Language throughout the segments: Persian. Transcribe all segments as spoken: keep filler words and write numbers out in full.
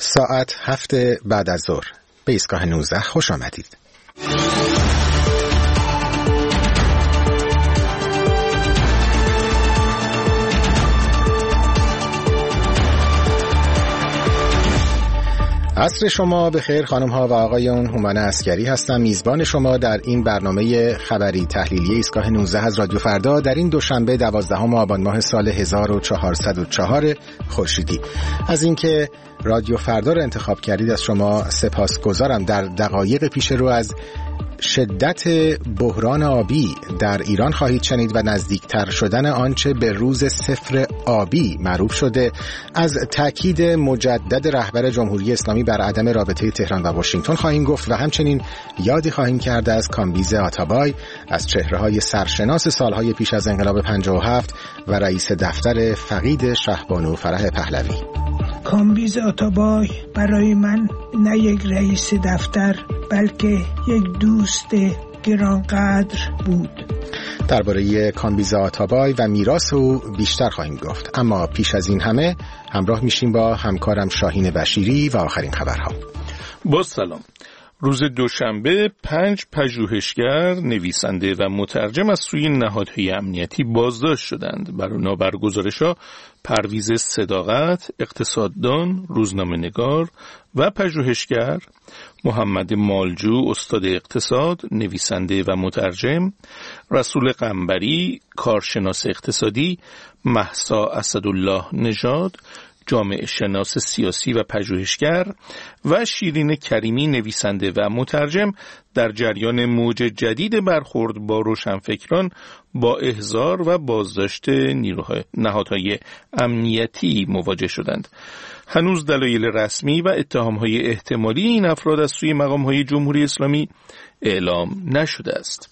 ساعت هفت بعد از ظهر به ایستگاه نوزده خوش آمدید. عصر شما بخیر خانم ها و آقایون، هومن عسکری هستم، میزبان شما در این برنامه خبری تحلیلی ایستگاه نوزده از رادیو فردا در این دوشنبه دوازدهم آبان ماه سال هزار و چهارصد و چهار خورشیدی. از اینکه رادیو فردا رو انتخاب کردید از شما سپاسگزارم. در دقایق پیش رو از شدت بحران آبی در ایران خواهید شنید و نزدیکتر شدن آنچه به روز صفر آبی معروف شده، از تأکید مجدد رهبر جمهوری اسلامی بر عدم رابطه تهران و واشنگتن خواهیم گفت و همچنین یادی خواهیم کرد از کامبیز آتابای، از چهره‌های سرشناس سالهای پیش از انقلاب پنجاه و هفت و رئیس دفتر فقید شهبانو فرح پهلوی. کامبیز آتابای برای من نه یک رئیس دفتر بلکه یک دوست گرانقدر بود. درباره کامبیز آتابای و میراث او بیشتر خواهیم گفت، اما پیش از این همه همراه میشیم با همکارم شاهین بشیری و آخرین خبرها. با سلام. روز دوشنبه پنج پژوهشگر، نویسنده و مترجم از سوی نهادهای امنیتی بازداشت شدند. بنا بر گزارش‌ها پرویز صداقت، اقتصاددان، روزنامه‌نگار و پژوهشگر، محمد مالجو، استاد اقتصاد، نویسنده و مترجم، رسول قنبری، کارشناس اقتصادی، مهسا اسدالله نژاد، جامعه شناس سیاسی و پژوهشگر و شیرین کریمی، نویسنده و مترجم، در جریان موج جدید برخورد با روشنفکران با احضار و بازداشت نیروهای نهادهای امنیتی مواجه شدند. هنوز دلایل رسمی و اتهامهای احتمالی این افراد از سوی مقامهای جمهوری اسلامی اعلام نشده است.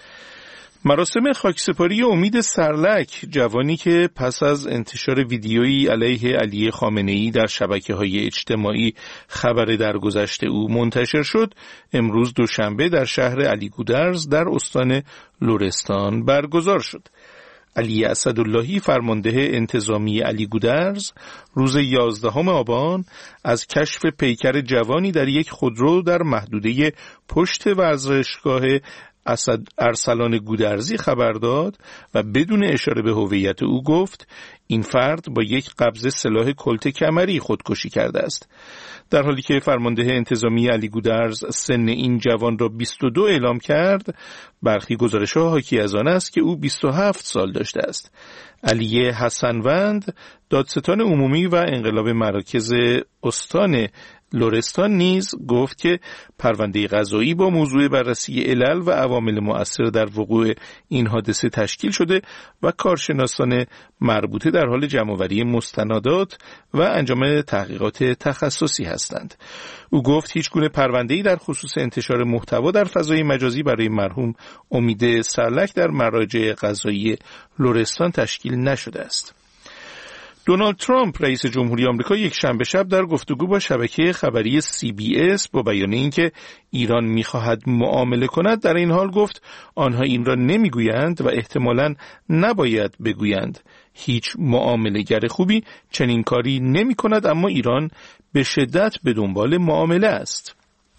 مراسم خاکسپاری امید سرلک، جوانی که پس از انتشار ویدیویی علیه علی خامنه‌ای در شبکه‌های اجتماعی خبر درگذشت او منتشر شد، امروز دوشنبه در شهر علیگودرز در استان لرستان برگزار شد. علی اسداللهی، فرمانده انتظامی علیگودرز، روز یازدهم آبان از کشف پیکر جوانی در یک خودرو در محدوده پشت ورزشگاه اسد ارسلان گودرزی خبر داد و بدون اشاره به هویت او گفت این فرد با یک قبض سلاح کلت کمری خودکشی کرده است، در حالی که فرمانده انتظامی علیگودرز سن این جوان را بیست و دو اعلام کرد. برخی گزارش‌ها حاکی از آن است که او بیست و هفت سال داشته است. علی حسنوند، دادستان عمومی و انقلاب مراکز استان لرستان، نیز گفت که پرونده قضایی با موضوع بررسی علل و عوامل مؤثر در وقوع این حادثه تشکیل شده و کارشناسان مربوطه در حال جمع‌آوری مستندات و انجام تحقیقات تخصصی هستند. او گفت هیچ گونه پرونده‌ای در خصوص انتشار محتوا در فضای مجازی برای مرحوم امید سرلک در مراجع قضایی لرستان تشکیل نشده است. دونالد ترامپ، رئیس جمهوری آمریکا، یک شنبه شب در گفتگو با شبکه خبری سی بی اس با بیان اینکه ایران می‌خواهد معامله کند، در این حال گفت آنها این را نمی‌گویند و احتمالاً نباید بگویند. هیچ معامله‌گر خوبی چنین کاری نمی‌کند، اما ایران به شدت به دنبال معامله است.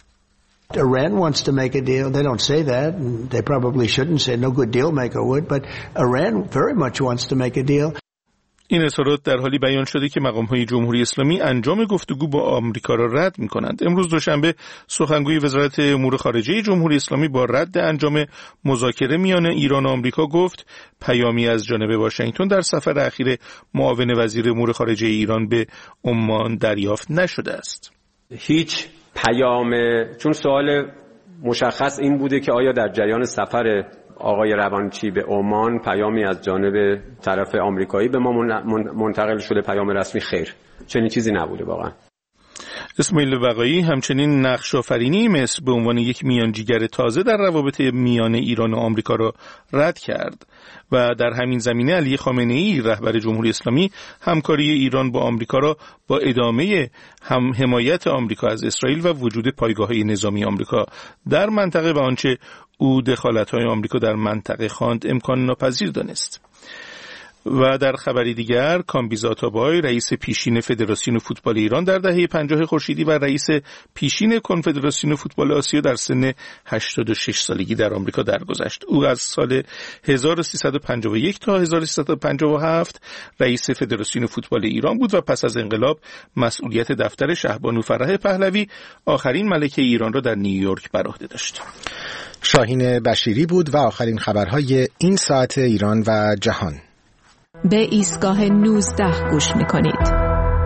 Iran wants to make a deal. They don't say that. They probably shouldn't say no good deal maker would, but Iran very much wants to make a deal. این اظهارات در حالی بیان شده که مقام‌های جمهوری اسلامی انجام گفتگو با آمریکا را رد می‌کنند. امروز دوشنبه سخنگوی وزارت امور خارجه جمهوری اسلامی با رد انجام مذاکره میان ایران و آمریکا گفت پیامی از جانب واشنگتن در سفر اخیر معاون وزیر امور خارجه ایران به عمان دریافت نشده است. هیچ پیام، چون سوال مشخص این بوده که آیا در جریان سفر آقای روانچی به عمان پیامی از جانب طرف آمریکایی به ما منتقل شده، پیام رسمی؟ خیر، چنین چیزی نبوده واقعا. اسماعیل بقایی همچنین نقش آفرینی مصر به عنوان یک میانجیگر تازه در روابط میان ایران و آمریکا را رد کرد و در همین زمینه علی خامنه‌ای، رهبر جمهوری اسلامی، همکاری ایران با آمریکا را با ادامه هم حمایت آمریکا از اسرائیل و وجود پایگاه‌های نظامی آمریکا در منطقه و آنچه او دخالت‌های آمریکا در منطقه خواند امکان ناپذیر دانست. و در خبری دیگر کامبیز آتابای رئیس پیشین فدراسیون فوتبال ایران در دهه پنجاه خورشیدی و رئیس پیشین کنفدراسیون فوتبال آسیا در سن هشتاد و شش سالگی در آمریکا درگذشت. او از سال هزار و سیصد و پنجاه و یک تا هزار و سیصد و پنجاه و هفت رئیس فدراسیون فوتبال ایران بود و پس از انقلاب مسئولیت دفتر شهبانو فرح پهلوی آخرین ملکه ایران را در نیویورک بر عهده داشت. شاهین بشیری بود و آخرین خبرهای این ساعت ایران و جهان. به ایستگاه نوزده گوش می‌کنید.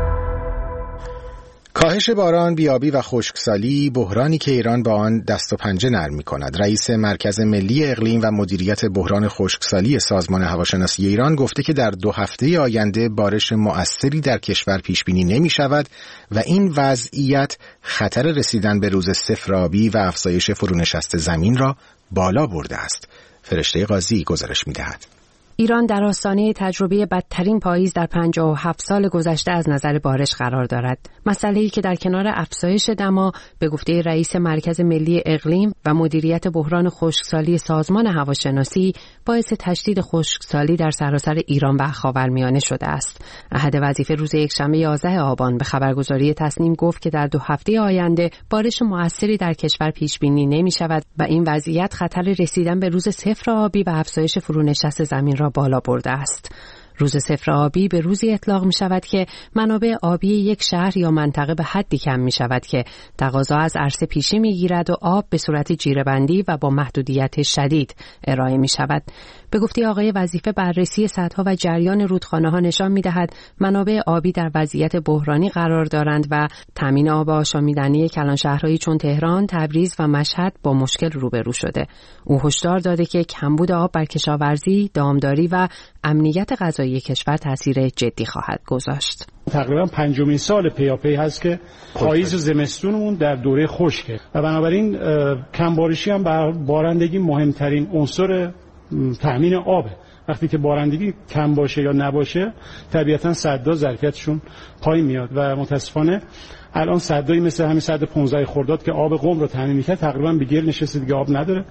کاهش باران، بیابی و خشکسالی بحرانی که ایران با آن دست و پنجه نرم می‌کند. رئیس مرکز ملی اقلیم و مدیریت بحران خشکسالی سازمان هواشناسی ایران گفته که در دو هفته آینده بارش مؤثری در کشور پیش بینی نمی‌شود و این وضعیت خطر رسیدن به روز صفر آبی و افزایش فرونشست زمین را بالا برده است. فرشته قاضی گزارش می‌دهد. ایران در آستانه تجربه بدترین پاییز در پنجاه و هفت سال گذشته از نظر بارش قرار دارد. مسئله‌ای که در کنار افزایش دما به گفته رئیس مرکز ملی اقلیم و مدیریت بحران خشکسالی سازمان هواشناسی باعث تشدید خشکسالی در سراسر ایران و خاورمیانه شده است. احد وظیفه روز یکشنبه یازده آبان به خبرگزاری تصنیم گفت که در دو هفته آینده بارش مؤثری در کشور پیش بینی نمی‌شود و این وضعیت خطر رسیدن به روز صفر آبی و افزایش فرونشست زمین را بالا برده است. روز صفر آبی به روزی اطلاق می شود که منابع آبی یک شهر یا منطقه به حدی کم می شود که تقاضا از عرصه پیشی می گیرد و آب به صورت جیره‌بندی و با محدودیت شدید ارائه می شود. به گفته آقای وظیفه بررسی سدها و جریان رودخانه‌ها نشان می‌دهد منابع آبی در وضعیت بحرانی قرار دارند و تامین آب آشامیدنی کلانشهرهایی چون تهران، تبریز و مشهد با مشکل روبرو شده. او هشدار داده که کمبود آب بر کشاورزی، دامداری و امنیت غذایی کشور تاثیر جدی خواهد گذاشت. تقریبا پنجمین سال پیاپی هست که پاییز و زمستونمون در دوره خشکه و بنابراین کمبارشی هم بر بارندگی مهمترین عنصر تامین آبه. وقتی که بارندگی کم باشه یا نباشه طبیعتا سدها ظرفیتشون پایین میاد و متاسفانه الان سدایی مثل همین سد پانزده خرداد که آب قم رو تامین می‌کرد تقریبا به گل نشسته، دیگه آب نداره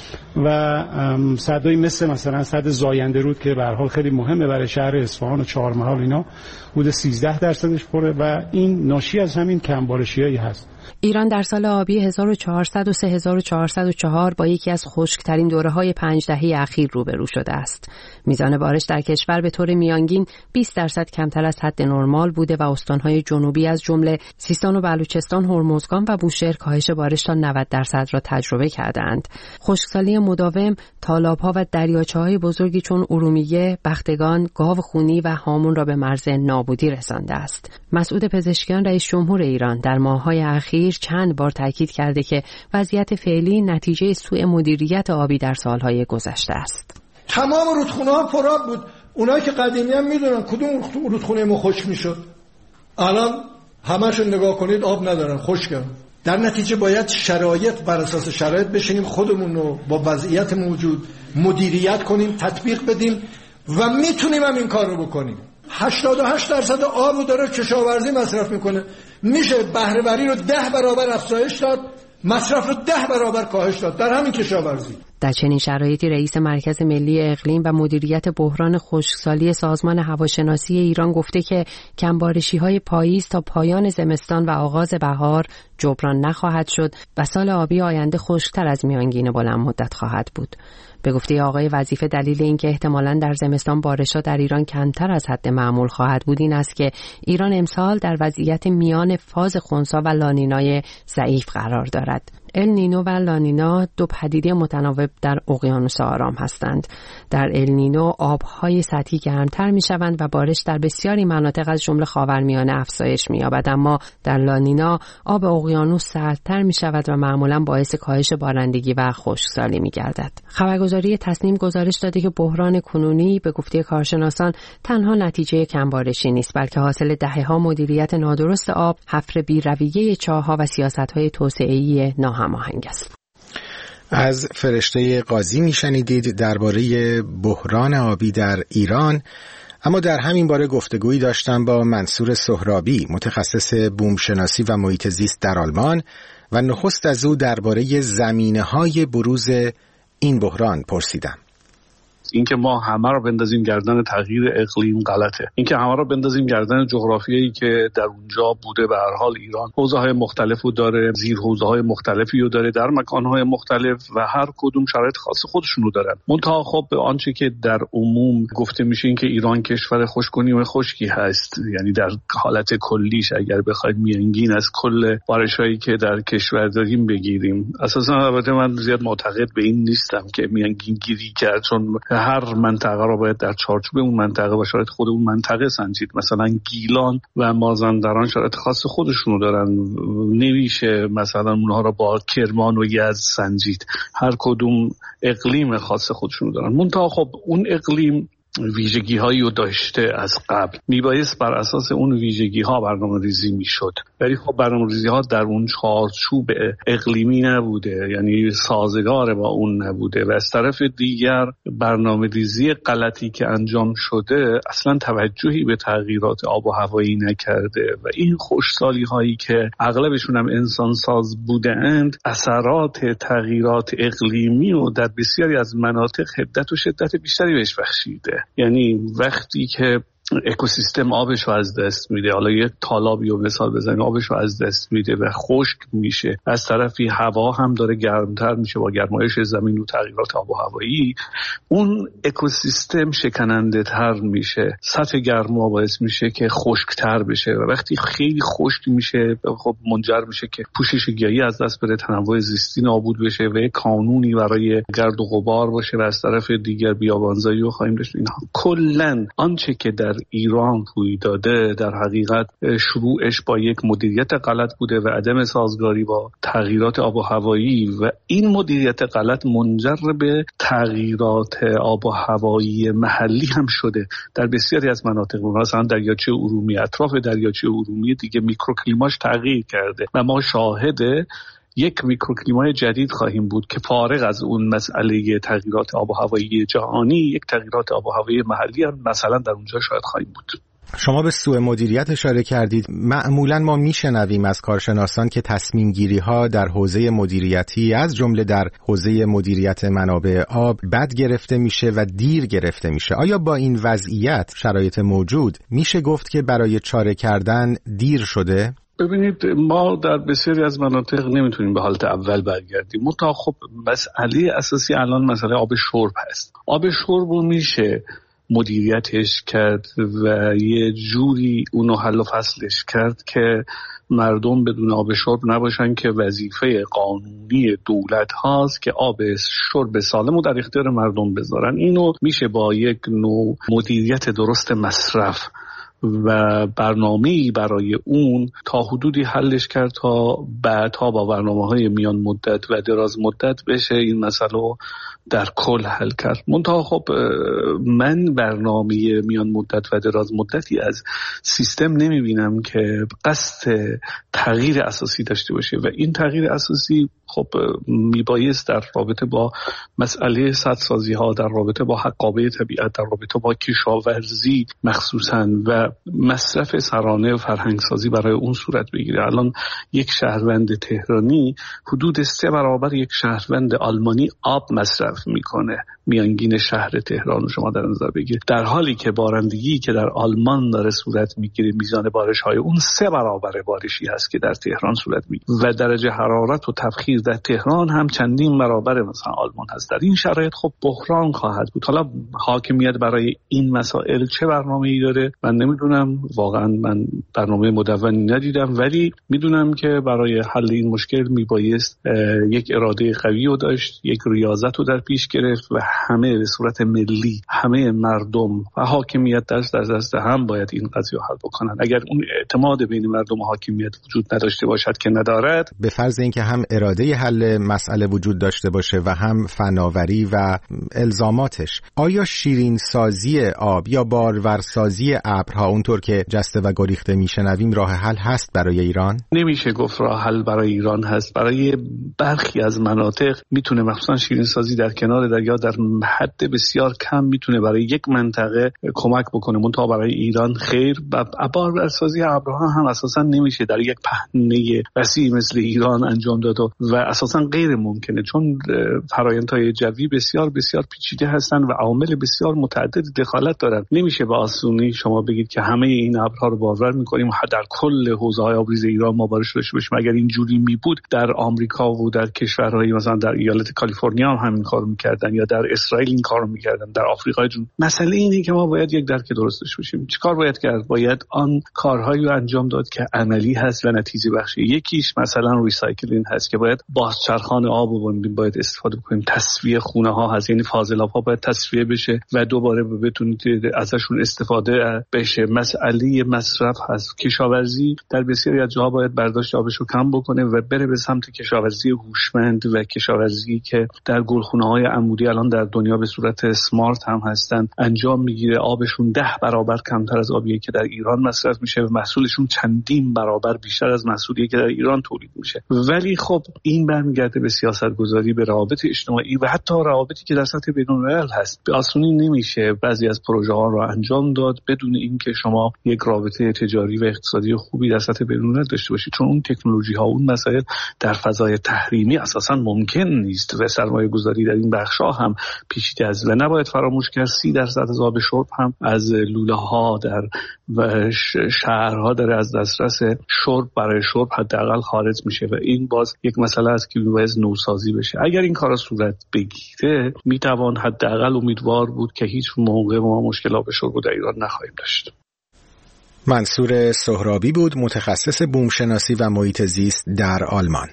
و سدایی مثل مثلا سد زاینده رود که به هر حال خیلی مهمه برای شهر اصفهان و چهارمحال اینا حدود سیزده درصدش پره و این ناشی از همین کمبارشیایی هست. ایران در سال آبی هزار و چهارصد و سه هزار و چهارصد و چهار با یکی از خشکترین دوره‌های پنج دهه اخیر روبرو شده است. میزان بارش در کشور به طور میانگین بیست درصد کمتر از حد نرمال بوده و استان‌های جنوبی از جمله سیستان و بلوچستان، هرمزگان و بوشهر کاهش بارش تا نود درصد را تجربه کردند. خشکسالی مداوم تالاب‌ها و دریاچه‌های بزرگی چون ارومیه، بختگان، گاو خونی و هامون را به مرز نابودی رسانده است. مسعود پزشکیان رئیس جمهور ایران در ماه‌های اخیر چند بار تاکید کرده که وضعیت فعلی نتیجه سوء مدیریت آبی در سالهای گذشته است. تمام رودخونه‌ها پرآب بود. اونایی که قدیمی هم میدونن کدوم رودخونه ما خشک میشد. الان همه‌شون نگاه کنید آب ندارن، خشکن. در نتیجه باید شرایط بر اساس شرایط بشینیم خودمون رو با وضعیت موجود مدیریت کنیم، تطبیق بدیم و میتونیم هم این کار رو بکنیم. هشتاد و هشت درصد آب رو داره کشاورزی مصرف میکنه. میشه بهره وری رو ده برابر افزایش داد، مصرف رو ده برابر کاهش داد در همین کشاورزی. در چنین شرایطی رئیس مرکز ملی اقلیم و مدیریت بحران خشکسالی سازمان هواشناسی ایران گفته که کمبارشی‌های پاییز تا پایان زمستان و آغاز بهار جبران نخواهد شد و سال آبی آینده خشک‌تر از میانگین بلند مدت خواهد بود. به گفته آقای وظیفه دلیل اینکه احتمالاً در زمستان بارش‌ها در ایران کمتر از حد معمول خواهد بود این است که ایران امسال در وضعیت میان فاز خنثی و لانینای ضعیف قرار دارد. ال نینو و لانینا دو پدیده متناوب در اقیانوس آرام هستند. در ال نینو آب‌های سطحی گرمتر می‌شوند و بارش در بسیاری مناطق از جمله خاورمیانه افزایش می‌یابد، اما در لانینا آب اقیانوس سردتر می‌شود و معمولاً باعث کاهش بارندگی و خشکسالی می‌گردد. خبرگزاری تصنیم گزارش داده که بحران کنونی به گفته کارشناسان تنها نتیجه کمبارشی نیست، بلکه حاصل دهه‌ها مدیریت نادرست آب، حفر بی‌رویه چاه‌ها و سیاست‌های توسعه‌ای ناهماهنگ است. از فرشته قاضی میشنیدید درباره بحران آبی در ایران. اما در همین باره گفتگویی داشتم با منصور سهرابی، متخصص بومشناسی و محیط زیست در آلمان، و نخست از او درباره زمینه‌های بروز این بحران پرسیدم. اینکه ما همه رو بندازیم گردن تغییر اقلیم غلطه. اینکه همه رو بندازیم گردن جغرافیایی که در اونجا بوده، به هر حال ایران حوزه‌های مختلفی داره، زیر حوزه‌های مختلفی رو داره در مکان‌های مختلف و هر کدوم شرایط خاص خودشون رو دارن. منتها خب به آنچه که در عموم گفته میشه این که ایران کشور خشک‌کنی و خشکی هست، یعنی در حالت کلیش اگر بخواید میانگین از کل بارشایی که در کشور داریم بگیریم، اساسا البته من زیاد معتقد به این نیستم که میانگین گیری کرد، چون هر منطقه رو باید در چارچوب اون منطقه و شرایط خود اون منطقه سنجید. مثلا گیلان و مازندران شرایط خاص خودشونو دارن، نمیشه مثلا اونها رو با کرمان و یزد سنجید، هر کدوم اقلیم خاص خودشونو دارن. منتها خب اون اقلیم ویژگی هایی رو داشته از قبل، میبایست بر اساس اون ویژگی ها برنامه ریزی میشد، ولی خب برنامه ریزی ها در اون چارچوب اقلیمی نبوده، یعنی سازگار با اون نبوده و از طرف دیگر برنامه ریزی غلطی که انجام شده اصلا توجهی به تغییرات آب و هوایی نکرده و این خشکسالی هایی که اغلبشون هم انسان ساز بوده اند اثرات تغییرات اقلیمی و در بسیاری از مناطق حدت و شدت بیشتری بهش بخشیده. یعنی وقتی که اکوسیستم آبش رو از دست میده، حالا یک تالابی رو مثال بزنیم، آبش رو از دست میده و خشک میشه، از طرفی هوا هم داره گرمتر میشه با گرمایش زمین و تغییرات آب و هوایی، اون اکوسیستم شکننده تر میشه، سطح گرما باعث میشه که خشکتر بشه و وقتی خیلی خشک میشه خب منجر میشه که پوشش گیاهی از دست بره، تنوع زیستی نابود بشه و یک قانونی برای گرد و غبار باشه و از طرف دیگر بیابانزایی رو خواهیم داشت. اینها کلا آنچه که در ایران روی داده در حقیقت شروعش با یک مدیریت غلط بوده و عدم سازگاری با تغییرات آب و هوایی و این مدیریت غلط منجر به تغییرات آب و هوایی محلی هم شده. در بسیاری از مناطق مثلا دریاچه ارومیه، اطراف دریاچه ارومیه دیگه میکروکلیماش تغییر کرده و ما شاهد یک میکروکلیمای جدید خواهیم بود که فارغ از اون مسئله تغییرات آب و هوایی جهانی، یک تغییرات آب و هوایی محلی هم مثلا در اونجا شاید خواهیم بود. شما به سوء مدیریت اشاره کردید. معمولا ما میشنویم از کارشناسان که تصمیم گیری ها در حوزه مدیریتی از جمله در حوزه مدیریت منابع آب بد گرفته میشه و دیر گرفته میشه. آیا با این وضعیت شرایط موجود میشه گفت که برای چاره کردن دیر شده؟ ببینید ما در بسیاری از مناطق نمیتونیم به حالت اول برگردیم. منتها خب مسئله اساسی الان مسئله آب شرب هست. آب شرب رو میشه مدیریتش کرد و یه جوری اونو حل و فصلش کرد که مردم بدون آب شرب نباشن که وظیفه قانونی دولت هاست که آب شرب سالم رو در اختیار مردم بذارن. اینو میشه با یک نوع مدیریت درست مصرف و برنامه‌ای برای اون تا حدودی حلش کرد تا بعدها با برنامه‌های میان مدت و دراز مدت بشه این مسئله در کل حل کرد. منتها خب من برنامه میان مدت و دراز مدتی از سیستم نمیبینم که قصد تغییر اساسی داشته باشه و این تغییر اساسی خب میبایست در رابطه با مسئله سدسازی ها، در رابطه با حقابه طبیعت، در رابطه با کشاورزی مخصوصاً و مصرف سرانه و فرهنگسازی برای اون صورت بگیره. الان یک شهروند تهرانی حدود سه برابر یک شهروند آلمانی آب مصرف میکنه. میانگین شهر تهران رو شما در نظر بگیرید، در حالی که بارندگی که در آلمان داره صورت میگیره میزان بارش های اون سه برابر بارشی هست که در تهران صورت میگیره و درجه حرارت و تبخیر در تهران هم چندین برابر مثلا آلمان هست. در این شرایط خب بحران خواهد بود. حالا حاکمیت برای این مسائل چه برنامه‌ای داره من نمیدونم، واقعا من برنامه مدونی ندیدم، ولی میدونم که برای حل این مشکل میبایست یک اراده قوی رو داشت، یک ریاضت رو در پیش گرفت و همه به صورت ملی همه مردم و حاکمیت دست در دست هم باید این قضیه حل بکنن. اگر اون اعتماد بین مردم و حاکمیت وجود نداشته باشد که ندارد، به فرض اینکه هم اراده حل مسئله وجود داشته باشه و هم فناوری و الزاماتش، آیا شیرین سازی آب یا بارورسازی ابرها اونطور که جسته و گریخته میشنویم راه حل هست برای ایران؟ نمیشه گفت راه حل برای ایران هست. برای برخی از مناطق میتونه، مخصوصا شیرین سازی در کنار دریا در حد بسیار کم میتونه برای یک منطقه کمک بکنه، منتها برای ایران خیر. و ابرسازی ابرها هم اساسا نمیشه در یک پهنه وسیع مثل ایران انجام داد و اساسا غیر ممکنه، چون فرآیندهای جوی بسیار بسیار پیچیده هستند و عوامل بسیار متعدد دخالت دارند. نمیشه به آسونی شما بگید که همه این ابرها رو باور میکنیم و در کل حوزه‌های آبریز ایران ما بارش داشته باشیم. اگر اینجوری می بود در آمریکا و در کشورهای مثلا در ایالت کالیفرنیا هم همین کارو میکردن یا در اسرائیل این کارو میکردن، در آفریقای جنوبی. مسئله اینه که ما باید یک درک درست داشته باشیم. چیکار باید کرد؟ باید آن کارهایی رو انجام داد که عملی هست و نتیجه بخشه. یکیش مثلا ریسایکلینگ هست که باید بازچرخان آب رو باید استفاده کنیم. تصفیه خونه ها هست، یعنی فاضلاب ها باید تصفیه بشه و دوباره بتونید ازشون استفاده بشه. مسئله مصرف هست. کشاورزی در بسیاری از جاها باید برداشت آبش رو کم بکنه و بره به سمت کشاورزی هوشمند و کشاورزی که در گلخونه‌های عمودی الان در دنیا به صورت اسمارت هم هستن انجام میگیره. آبشون ده برابر کمتر از آبیه که در ایران مصرف میشه و محصولشون چندین برابر بیشتر از محصولی که در ایران تولید میشه. ولی خب این برمیگرده به سیاستگذاری، به روابط اجتماعی و حتی روابطی که در سطح بین‌الملل هست. به آسونی نمیشه بعضی از پروژه ها رو انجام داد بدون اینکه شما یک رابطه تجاری و اقتصادی خوبی در سطح بین‌الملل داشته باشید، چون اون تکنولوژی ها، اون مسائل در فضای تحریمی اساسا ممکن نیست و سرمایه گذاری در این بخش‌ها هم پیچیده است و نباید فراموش کرد سی درصد از آب شرب هم از لوله ها در و شهرها در از دسترس شرب برای شرب حداقل خارج میشه و این باز یک مسئله است که باید نوسازی بشه. اگر این کارا صورت بگیره میتوان حداقل امیدوار بود که هیچ موقع ما مشکل آب شرب در ایران نخواهیم داشت. منصور سهرابی بود، متخصص بومشناسی و محیط زیست در آلمان.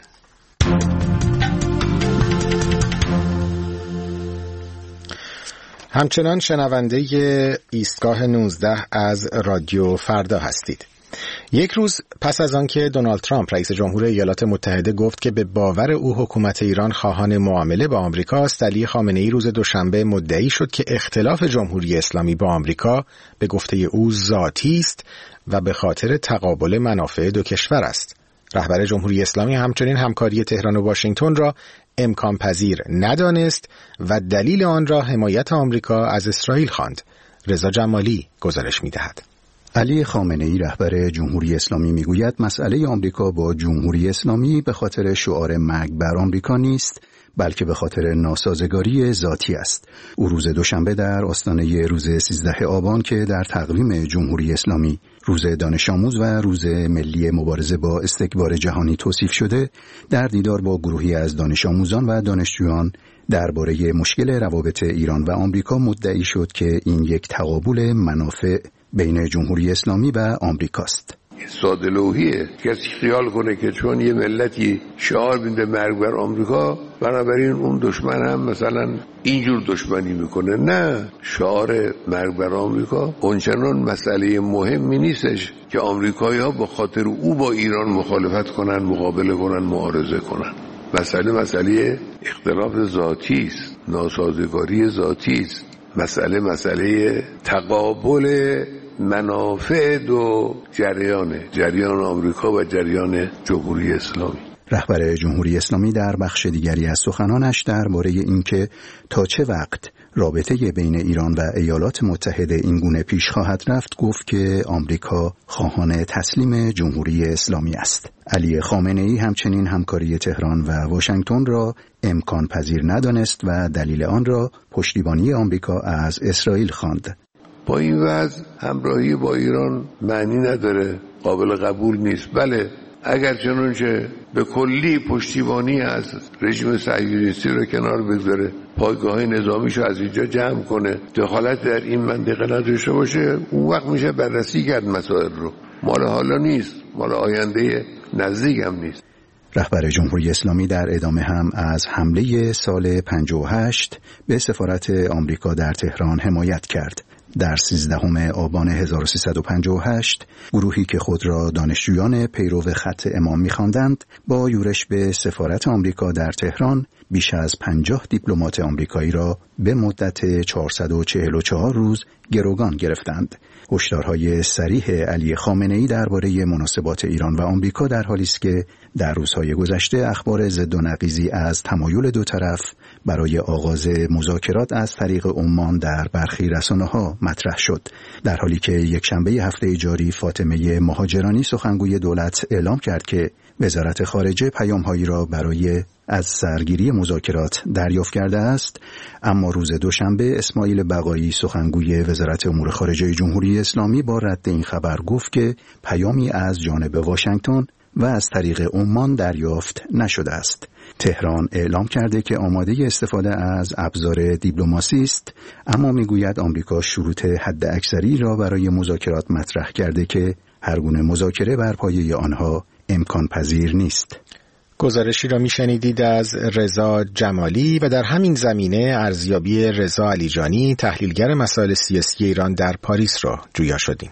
همچنان شنونده ایستگاه نوزده از رادیو فردا هستید. یک روز پس از آنکه دونالد ترامپ رئیس جمهور ایالات متحده گفت که به باور او حکومت ایران خواهان معامله با آمریکاست، علی خامنه‌ای روز دوشنبه مدعی شد که اختلاف جمهوری اسلامی با آمریکا به گفته او ذاتی است و به خاطر تقابل منافع دو کشور است. رهبر جمهوری اسلامی همچنین همکاری تهران و واشنگتن را امکان پذیر ندانست و دلیل آن را حمایت آمریکا از اسرائیل خواند. رضا جمالی گزارش می‌دهد. علی خامنه‌ای رهبر جمهوری اسلامی میگوید مسئله آمریکا با جمهوری اسلامی به خاطر شعار مرگ بر آمریکا نیست، بلکه به خاطر ناسازگاری ذاتی است. او روز دوشنبه در آستانه روز سیزده آبان که در تقویم جمهوری اسلامی روز دانش آموز و روز ملی مبارزه با استکبار جهانی توصیف شده، در دیدار با گروهی از دانش آموزان و دانشجویان درباره مشکل روابط ایران و آمریکا مدعی شد که این یک تقابل منافع بین جمهوری اسلامی و آمریکاست. ساده لوحیه. کسی خیال کنه که چون یه ملتی شعار میده مرگ بر آمریکا بنابراین اون دشمن هم مثلا اینجور دشمنی میکنه. نه، شعار مرگ بر آمریکا اونچنان مسئله مهمی نیستش که آمریکایی‌ها به خاطر او با ایران مخالفت کنن، مقابله کنن، معارضه کنن. مسئله مسئله اختلاف ذاتی است، ناسازگاری ذاتی است. مسئله مسئله تقابل منافع دو جریانه، جریان آمریکا و جریان جمهوری اسلامی. رهبر جمهوری اسلامی در بخش دیگری از سخنانش درباره اینکه تا چه وقت رابطه بین ایران و ایالات متحده اینگونه پیش خواهد رفت گفت که آمریکا خواهان تسلیم جمهوری اسلامی است. علی خامنه‌ای همچنین همکاری تهران و واشنگتن را امکان پذیر ندانست و دلیل آن را پشتیبانی آمریکا از اسرائیل خواند. با این وضع همراهی با ایران معنی نداره، قابل قبول نیست. بله، اگر چنانچه به کلی پشتیبانی از رژیم صهیونیستی رو کنار بگذاره، پایگاه نظامیشو از اینجا جمع کنه، دخالت در این منطقه نداشته باشه، اون وقت میشه بررسی کرد مسائل رو. مال حالا نیست، مال آینده نزدیک هم نیست. رهبر جمهوری اسلامی در ادامه هم از حمله سال پنجاه و هشت به سفارت آمریکا در تهران حمایت کرد. در سیزدهم آبان هزار و سیصد و پنجاه و هشت گروهی که خود را دانشجویان پیرو خط امام می‌خواندند با یورش به سفارت آمریکا در تهران بیش از پنجاه دیپلمات آمریکایی را به مدت چهارصد و چهل و چهار روز گروگان گرفتند. هشدارهای صریح علی خامنه‌ای درباره مناسبات ایران و آمریکا در حالی است که در روزهای گذشته اخبار ضد و نقیضی از تمایل دو طرف برای آغاز مذاکرات از طریق عمان در برخی رسانه‌ها مطرح شد، در حالی که یکشنبه هفته جاری فاطمه مهاجرانی سخنگوی دولت اعلام کرد که وزارت خارجه پیام‌هایی را برای از سرگیری مذاکرات دریافت کرده است. اما روز دوشنبه اسماعیل بقایی سخنگوی وزارت امور خارجه جمهوری اسلامی با رد این خبر گفت که پیامی از جانب واشنگتن و از طریق عمان دریافت نشده است. تهران اعلام کرده که آماده استفاده از ابزار دیپلماسی است، اما میگوید آمریکا شروط حد اکثری را برای مذاکرات مطرح کرده که هر گونه مذاکره بر پایه آنها امکان پذیر نیست. گزارشی را میشنیدید از رضا جمالی و در همین زمینه ارزیابی رضا علیجانی تحلیلگر مسائل سیاسی ایران در پاریس را جویا شدیم.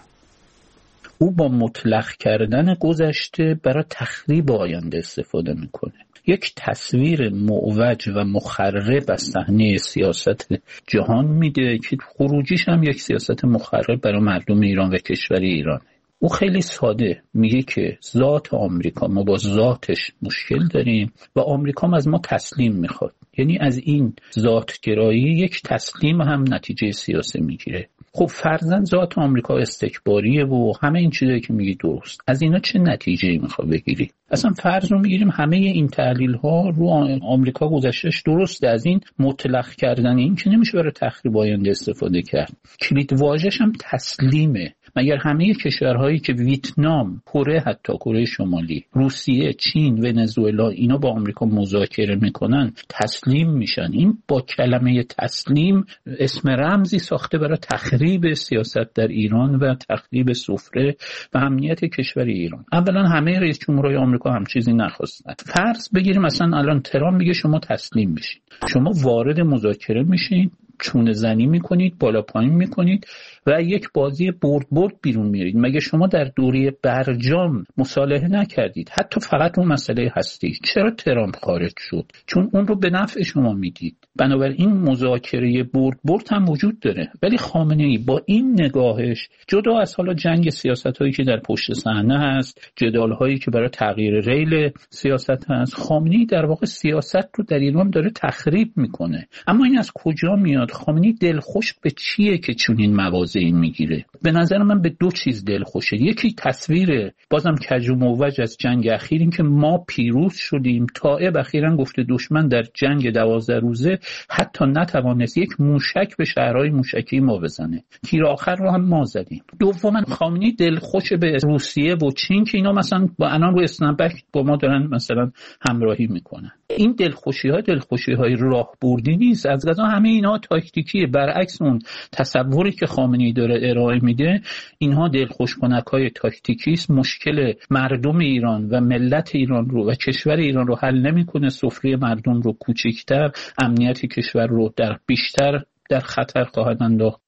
او با مطلق کردن گذشته برای تخریب آینده استفاده میکنه. یک تصویر معوج و مخرب از صحنه سیاست جهان میده که خروجیش هم یک سیاست مخرب برای مردم ایران و کشور ایرانه. او خیلی ساده میگه که ذات آمریکا، ما با ذاتش مشکل داریم و آمریکا از ما تسلیم میخواد. یعنی از این ذات گرایی یک تسلیم هم نتیجه سیاسی میگیره. خب فرضاً ذات آمریکا استکباریه و همه این چیزایی که میگی درست. از اینا چه نتیجه‌ای میخواد بگیری؟ اصلا فرض رو میگیریم همه این تحلیل ها رو آمریکا گذشتهش درسته. از این مطلق کردن این که نمیشه برای تخریب آینده استفاده کرد. کلید واژه‌ش هم تسلیمه. مگر همه کشورهایی که ویتنام، کره، حتی کره شمالی، روسیه، چین، ونزوئلا اینا با آمریکا مذاکره میکنن تسلیم میشن؟ این با کلمه تسلیم اسم رمزی ساخته برای تخریب سیاست در ایران و تخریب سفره و امنیت کشور ایران. اولا همه رئیس جمهورهای آمریکا هم چیزی نخواستن. فرض بگیریم مثلا الان ترامپ میگه شما تسلیم بشین، شما وارد مذاکره میشین، چونه زنی میکنید، بالا پایین میکنید و یک بازی برد برد بیرون میارید. مگه شما در دوره برجام مصالحه نکردید؟ حتی فقط اون مسئله هستی. چرا ترامپ خارج شد؟ چون اون رو به نفع شما میدید. بنابراین مذاکره برد برد هم وجود داره. ولی خامنه‌ای با این نگاهش، جدا از حالا جنگ سیاست‌هایی که در پشت صحنه هست، جدال‌هایی که برای تغییر ریل سیاست هست، خامنه‌ای در واقع سیاست رو در ایران داره تخریب میکنه. اما این از کجا میاد؟ خامنه‌ای دلخوش به چیه که چون این مواضعی میگیره؟ به نظر من به دو چیز دلخوشه. یکی تصویر بازم کج و موج از جنگ اخیر، این که ما پیروز شدیم. طائب اخیراً گفته دشمن در جنگ دوازده روزه حتی نتوانست یک موشک به شهرهای موشکی ما بزنه. تیر آخر رو هم ما زدیم. دوما خامنه‌ای دلخوش به روسیه و چین که اینا مثلا با الان رو اسنپبک با ما دارن مثلا همراهی میکنن. این دلخوشی‌ها دلخوشی‌های راهبردی نیست. از قضا همه اینا تاکتیکیه. برعکس اون تصوری که خامنه‌ای داره ارائه میده، اینها دلخوشکنک‌های تاکتیکی است. مشکل مردم ایران و ملت ایران رو و کشور ایران رو حل نمی‌کنه. سفره مردم رو کوچکتر، امنیت کشور رو در بیشتر در خطر خواهد انداخت.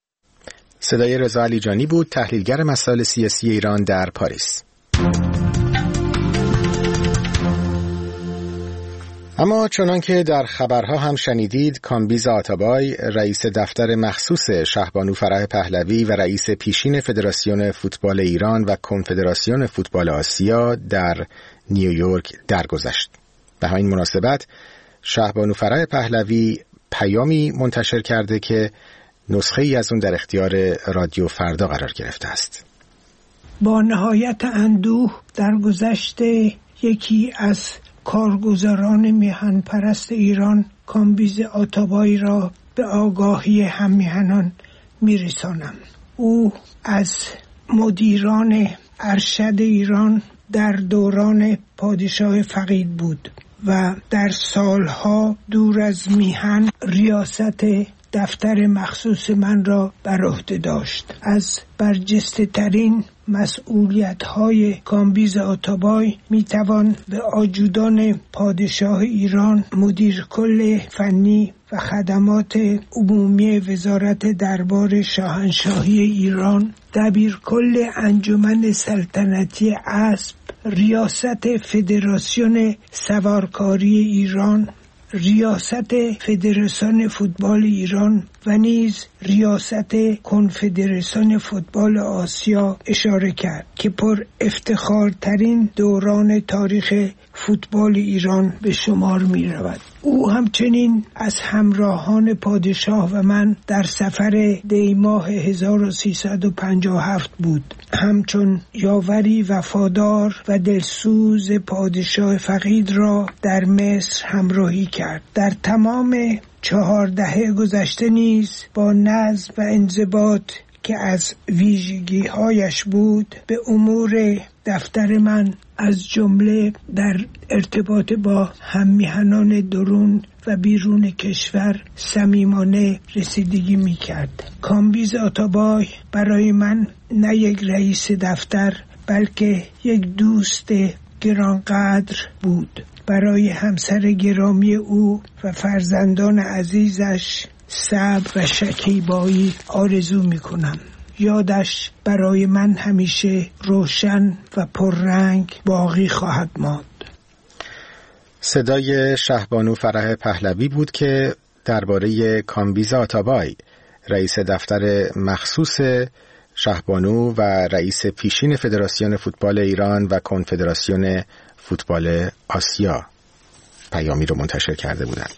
صدای رضا علیجانی بود، تحلیلگر مسائل سیاسی ایران در پاریس. اما چنان که در خبرها هم شنیدید، کامبیز آتابای، رئیس دفتر مخصوص شهبانو فرح پهلوی و رئیس پیشین فدراسیون فوتبال ایران و کنفدراسیون فوتبال آسیا در نیویورک درگذشت. به همین مناسبت شهبانو فرح پهلوی پیامی منتشر کرده که نسخه ای از اون در اختیار رادیو فردا قرار گرفته است. با نهایت اندوه در گذشته یکی از کارگزاران میهن پرست ایران، کامبیز آتابای را به آگاهی هممیهنان میرسانم. او از مدیران ارشد ایران در دوران پادشاه فقید بود و در سالها دور از میهن ریاست دفتر مخصوص من را بر عهده داشت. از برجسته ترین مسئولیت‌های کامبیز آتابای میتوان به آجودان پادشاه ایران، مدیر کل فنی و خدمات عمومی وزارت دربار شاهنشاهی ایران، دبیر کل انجمن سلطنتی اسب، ریاست فدراسیون سوارکاری ایران ریاست فدراسیون فوتبال ایران و نیز ریاست کنفدراسیون فوتبال آسیا اشاره کرد که پر افتخارترین دوران تاریخ فوتبال ایران به شمار می رود. او همچنین از همراهان پادشاه و من در سفر دی ماه هزار و سیصد و پنجاه و هفت بود. همچون یاوری وفادار و دلسوز پادشاه فقید را در مصر همراهی کرد. در تمام چهار دهه گذشته نیز با نظم و انضباط که از ویژگی هایش بود به امور دفتر من از جمله در ارتباط با هممیهنان درون و بیرون کشور صمیمانه رسیدگی می کرد. کامبیز آتابای برای من نه یک رئیس دفتر بلکه یک دوست گرانقدر بود. برای همسر گرامی او و فرزندان عزیزش صبر و شکیبایی آرزو می کنم. یادش برای من همیشه روشن و پررنگ باقی خواهد ماند. صدای شهبانو فرح پهلوی بود که درباره کامبیز آتابای، رئیس دفتر مخصوص شهبانو و رئیس پیشین فدراسیون فوتبال ایران و کنفدراسیون فوتبال آسیا، پیامی رو منتشر کرده بودند.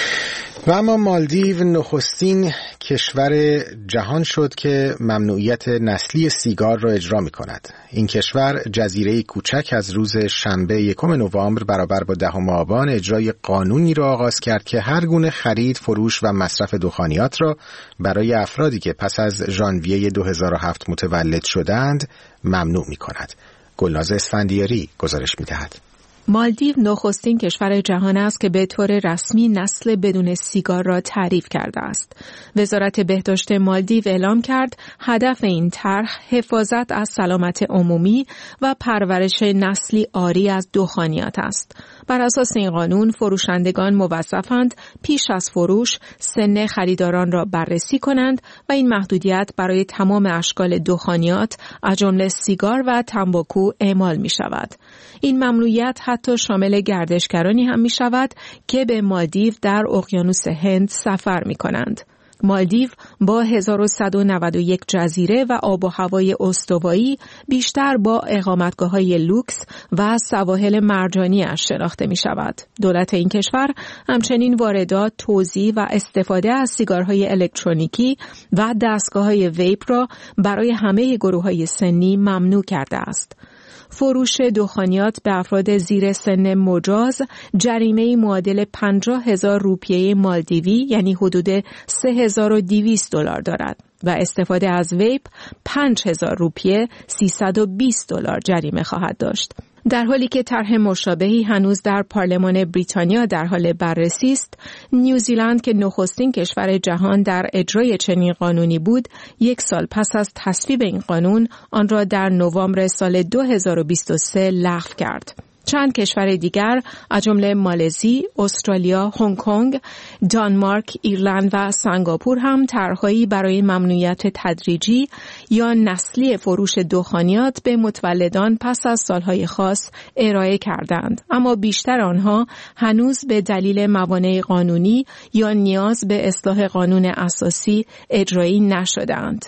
و اما مالدیو نخستین کشور جهان شد که ممنوعیت نسلی سیگار را اجرا می کند. این کشور جزیره کوچک از روز شنبه یکم نوامبر برابر با دهم آبان اجرای قانونی را آغاز کرد که هر گونه خرید، فروش و مصرف دخانیات را برای افرادی که پس از ژانویه دو هزار و هفت متولد شدند ممنوع می کند. گلناز اسفندیاری گزارش می دهد. مالدیو نخستین کشور جهان است که به طور رسمی نسل بدون سیگار را تعریف کرده است. وزارت بهداشت مالدیو اعلام کرد هدف این طرح حفاظت از سلامت عمومی و پرورش نسلی عاری از دخانیات است. بر اساس این قانون فروشندگان موظفند پیش از فروش سن خریداران را بررسی کنند و این محدودیت برای تمام اشکال دخانیات از جمله سیگار و تنباکو اعمال می شود. این ممنوعیت حتی شامل گردشگرانی هم می شود که به مالدیو در اقیانوس هند سفر می کنند. مالدیو با هزار و صد و نود و یک جزیره و آب و هوای استوایی بیشتر با اقامتگاه‌های لوکس و سواحل مرجانی‌اش شناخته می شود. دولت این کشور همچنین واردات، توزیع و استفاده از سیگارهای الکترونیکی و دستگاه‌های ویپ را برای همه گروه‌های سنی ممنوع کرده است. فروش دخانیات به افراد زیر سن مجاز جریمه‌ای معادل پنجاه هزار روپیه مالدیوی یعنی حدود سه هزار و دویست دلار دارد و استفاده از ویپ پنج هزار روپیه سیصد و بیست دلار جریمه خواهد داشت. در حالی که طرح مشابهی هنوز در پارلمان بریتانیا در حال بررسی است، نیوزیلند که نخستین کشور جهان در اجرای چنین قانونی بود، یک سال پس از تصویب این قانون آن را در نوامبر سال دو هزار و بیست و سه لغو کرد. چند کشور دیگر از جمله مالزی، استرالیا، هنگ کنگ، دانمارک، ایرلند و سنگاپور هم طرحهایی برای ممنوعیت تدریجی یا نسلی فروش دخانیات به متولدان پس از سالهای خاص ارائه کردند، اما بیشتر آنها هنوز به دلیل موانع قانونی یا نیاز به اصلاح قانون اساسی اجرایی نشدند.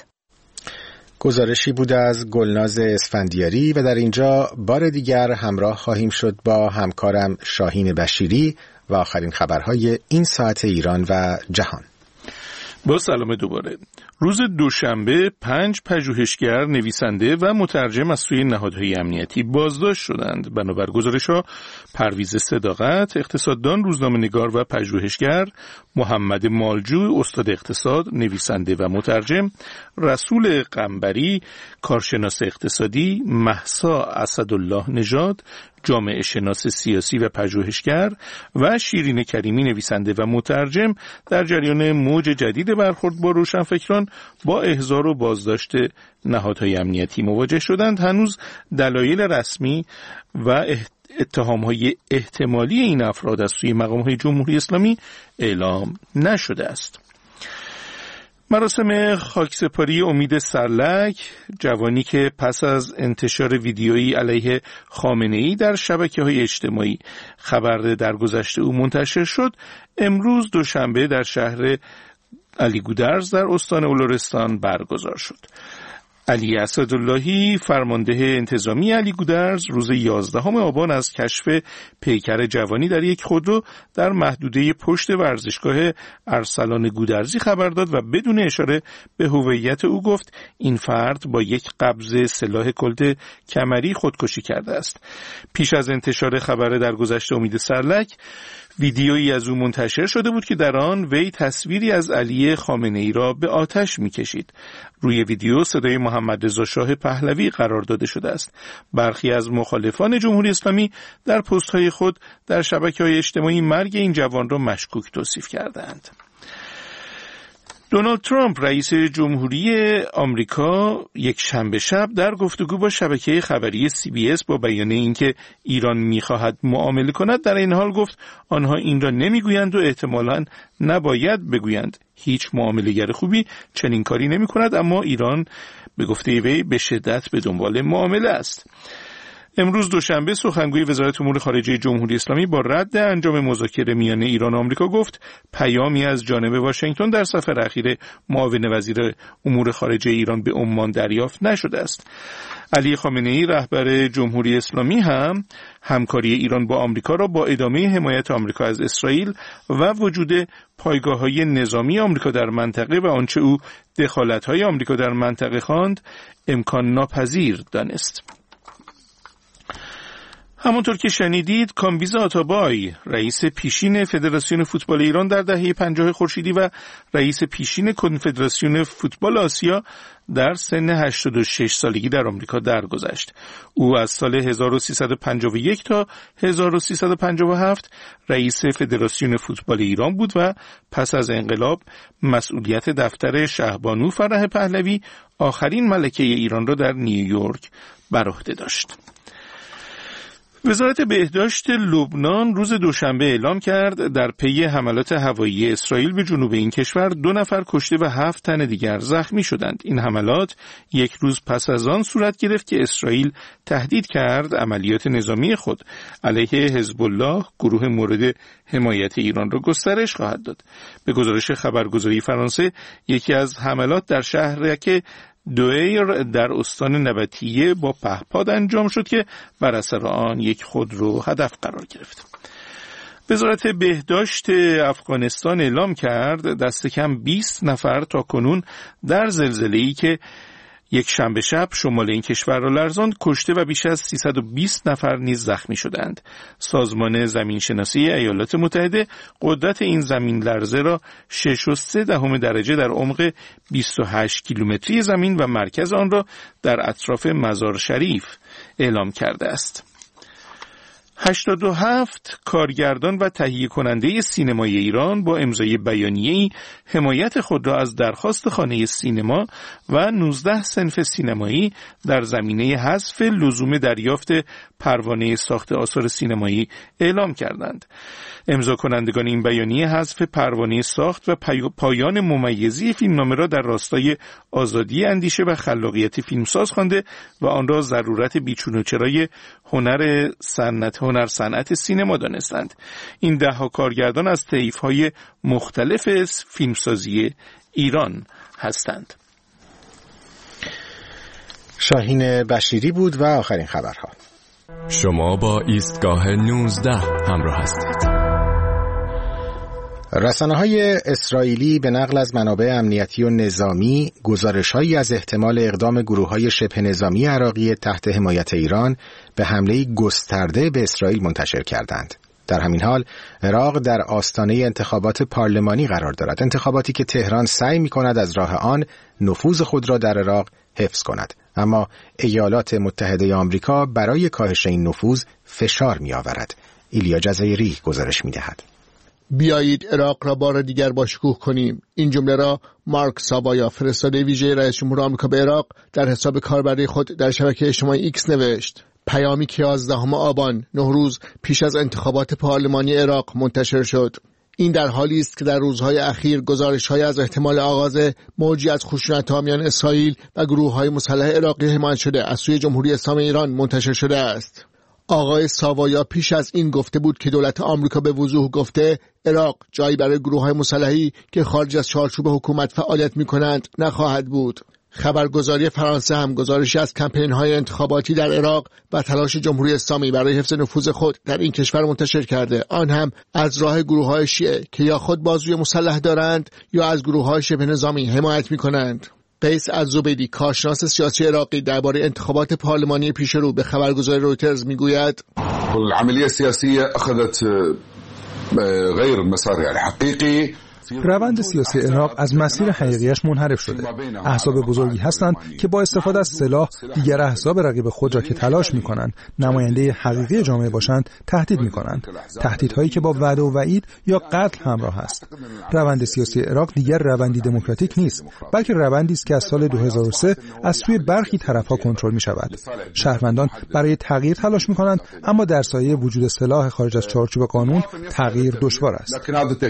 گزارشی بود از گلناز اسفندیاری و در اینجا بار دیگر همراه خواهیم شد با همکارم شاهین بشیری و آخرین خبرهای این ساعت ایران و جهان. با سلام دوباره. روز دوشنبه پنج پژوهشگر، نویسنده و مترجم از سوی نهادهای امنیتی بازداشت شدند. بنابر گزارش‌ها پرویز صداقت، اقتصاددان، روزنامه‌نگار و پژوهشگر، محمد مالجو، استاد اقتصاد، نویسنده و مترجم، رسول قنبری، کارشناس اقتصادی، مهسا اسدالله نژاد، جامعه شناس سیاسی و پژوهشگر و شیرین کریمی، نویسنده و مترجم، در جریان موج جدید برخورد با روشنفکران با احضار و بازداشت نهادهای امنیتی مواجه شدند. هنوز دلایل رسمی و اتهام‌های احتمالی این افراد از سوی مقام‌های جمهوری اسلامی اعلام نشده است. مراسم خاکسپاری امید سرلک، جوانی که پس از انتشار ویدیویی علیه خامنه‌ای در شبکه‌های اجتماعی خبر درگذشته او منتشر شد، امروز دوشنبه در شهر علی گودرز در استان اولورستان برگزار شد. علی اسداللهی، فرمانده انتظامی علی گودرز، روز یازدهم آبان از کشف پیکر جوانی در یک خودرو در محدوده پشت ورزشگاه ارسلان گودرزی خبر داد و بدون اشاره به هویت او گفت این فرد با یک قبض سلاح کلت کمری خودکشی کرده است. پیش از انتشار خبر درگذشته امید سرلک، ویدیویی از او منتشر شده بود که در آن وی تصویری از علی خامنه‌ای را به آتش می‌کشید. روی ویدیو صدای محمد رضا شاه پهلوی قرار داده شده است. برخی از مخالفان جمهوری اسلامی در پست‌های خود در شبکه‌های اجتماعی مرگ این جوان را مشکوک توصیف کردند. دونالد ترامپ رئیس جمهوری آمریکا یک شنبه شب در گفتگو با شبکه خبری سی بی اس با بیان اینکه ایران می‌خواهد معامله کند در این حال گفت آنها این را نمی‌گویند و احتمالاً نباید بگویند. هیچ معامله‌گر خوبی چنین کاری نمی‌کند، اما ایران به گفته وی به شدت به دنبال معامله است. امروز دوشنبه سخنگوی وزارت امور خارجه جمهوری اسلامی با رد انجام مذاکره میان ایران و آمریکا گفت پیامی از جانب واشنگتن در سفر اخیر معاون وزیر امور خارجه ایران به عمان دریافت نشده است. علی خامنه‌ای رهبر جمهوری اسلامی هم همکاری ایران با آمریکا را با ادامه حمایت آمریکا از اسرائیل و وجود پایگاه‌های نظامی آمریکا در منطقه و آنچه او دخالت‌های آمریکا در منطقه خواند امکان ناپذیر دانست. همونطور که شنیدید، کامبیز آتابای، رئیس پیشین فدراسیون فوتبال ایران در دهه پنجاه خورشیدی و رئیس پیشین کنفدراسیون فوتبال آسیا، در سن هشتاد و شش سالگی در آمریکا درگذشت. او از سال هزار و سیصد و پنجاه و یک تا هزار و سیصد و پنجاه و هفت رئیس فدراسیون فوتبال ایران بود و پس از انقلاب مسئولیت دفتر شهبانو فرح پهلوی، آخرین ملکه ایران را در نیویورک بر عهده داشت. وزارت بهداشت لبنان روز دوشنبه اعلام کرد در پی حملات هوایی اسرائیل به جنوب این کشور دو نفر کشته و هفت تن دیگر زخمی شدند. این حملات یک روز پس از آن صورت گرفت که اسرائیل تهدید کرد عملیات نظامی خود علیه حزب الله، گروه مورد حمایت ایران را گسترش خواهد داد. به گزارش خبرگزاری فرانسه، یکی از حملات در شهرک دوئیر در استان نبطیه با پهپاد انجام شد که بر اثر آن یک خودرو هدف قرار گرفت. وزارت بهداشت افغانستان اعلام کرد دست کم بیست نفر تا کنون در زلزله‌ای که یک شنبه شب شمال این کشور را لرزاند کشته و بیش از سیصد و بیست نفر نیز زخمی شدند. سازمان زمینشناسی ایالات متحده قدرت این زمین لرزه را شش و سه دهم درجه در عمق بیست و هشت کیلومتری زمین و مرکز آن را در اطراف مزار شریف اعلام کرده است. هشتاد و هفت کارگردان و تهیه کننده سینمای ایران با امضای بیانیه‌ای حمایت خود را از درخواست خانه سینما و نوزده صنف سینمایی در زمینه حذف لزوم دریافت پروانه ساخت آثار سینمایی اعلام کردند. امضا کنندگان این بیانیه حذف پروانه ساخت و پایان ممیزی فیلمنامه را در راستای آزادی اندیشه و خلاقیت فیلمساز خوانده و آن را ضرورت بیچون و چرای هنر صنعت هنر صنعت سینما دانستند. این ده ها کارگردان از طیف‌های مختلف فیلمسازی ایران هستند. شاهین بشیری بود و آخرین خبرها. شما با ایستگاه نوزده همراه هستید. رسانه‌های اسرائیلی به نقل از منابع امنیتی و نظامی گزارش‌هایی از احتمال اقدام گروه‌های شبه نظامی عراقی تحت حمایت ایران به حمله گسترده به اسرائیل منتشر کردند. در همین حال عراق در آستانه انتخابات پارلمانی قرار دارد، انتخاباتی که تهران سعی می‌کند از راه آن نفوذ خود را در عراق حفظ کند، اما ایالات متحده آمریکا برای کاهش این نفوذ فشار می‌آورد. ایلیا جزایری گزارش می‌دهد. بیایید عراق را بار دیگر با شکوه کنیم. این جمله را مارک سابایا، فرستاده ویژه رئیس جمهور آمریکا به عراق، در حساب کاربری خود در شبکه اجتماعی ایکس نوشت. پیامی که یازدهم آبان، نه روز پیش از انتخابات پارلمانی عراق منتشر شد. این در حالی است که در روزهای اخیر گزارش‌های از احتمال آغاز موجی از خشونت‌ها میان اسرائیل و گروه‌های مسلح عراقی حمایت شده از سوی جمهوری اسلامی ایران منتشر شده است. آقای ساوایا پیش از این گفته بود که دولت آمریکا به وضوح گفته عراق جایی برای گروه‌های مسلحی که خارج از چارچوب حکومت فعالیت می‌کنند نخواهد بود. خبرگزاری فرانسه هم گزارشی از کمپین‌های انتخاباتی در عراق و تلاش جمهوری اسلامی برای حفظ نفوذ خود در این کشور منتشر کرده، آن هم از راه گروه‌های شیعه که یا خود بازوی مسلح دارند یا از گروه‌های شبه نظامی حمایت می‌کنند. قیس الزبیدی کارشناس سیاسی عراقی درباره انتخابات پارلمانی پیشرو به خبرگزاری رویترز میگوید: العملية السياسية أخذت غير المسار الحقيقي. روند سیاسی عراق از مسیر حقیقیش منحرف شده. احزاب بزرگی هستند که با استفاده از سلاح دیگر احزاب رقیب خود را که تلاش می‌کنند نماینده حقیقی جامعه باشند تهدید می‌کنند. تهدیدهایی که با وعده و وعید یا قتل همراه است. روند سیاسی عراق دیگر روندی دموکراتیک نیست، بلکه روندی است که از سال دو هزار و سه از سوی برخی طرف‌ها کنترل می‌شود. شهروندان برای تغییر تلاش می‌کنند، اما در سایه وجود سلاح خارج از چارچوب قانون تغییر دشوار است.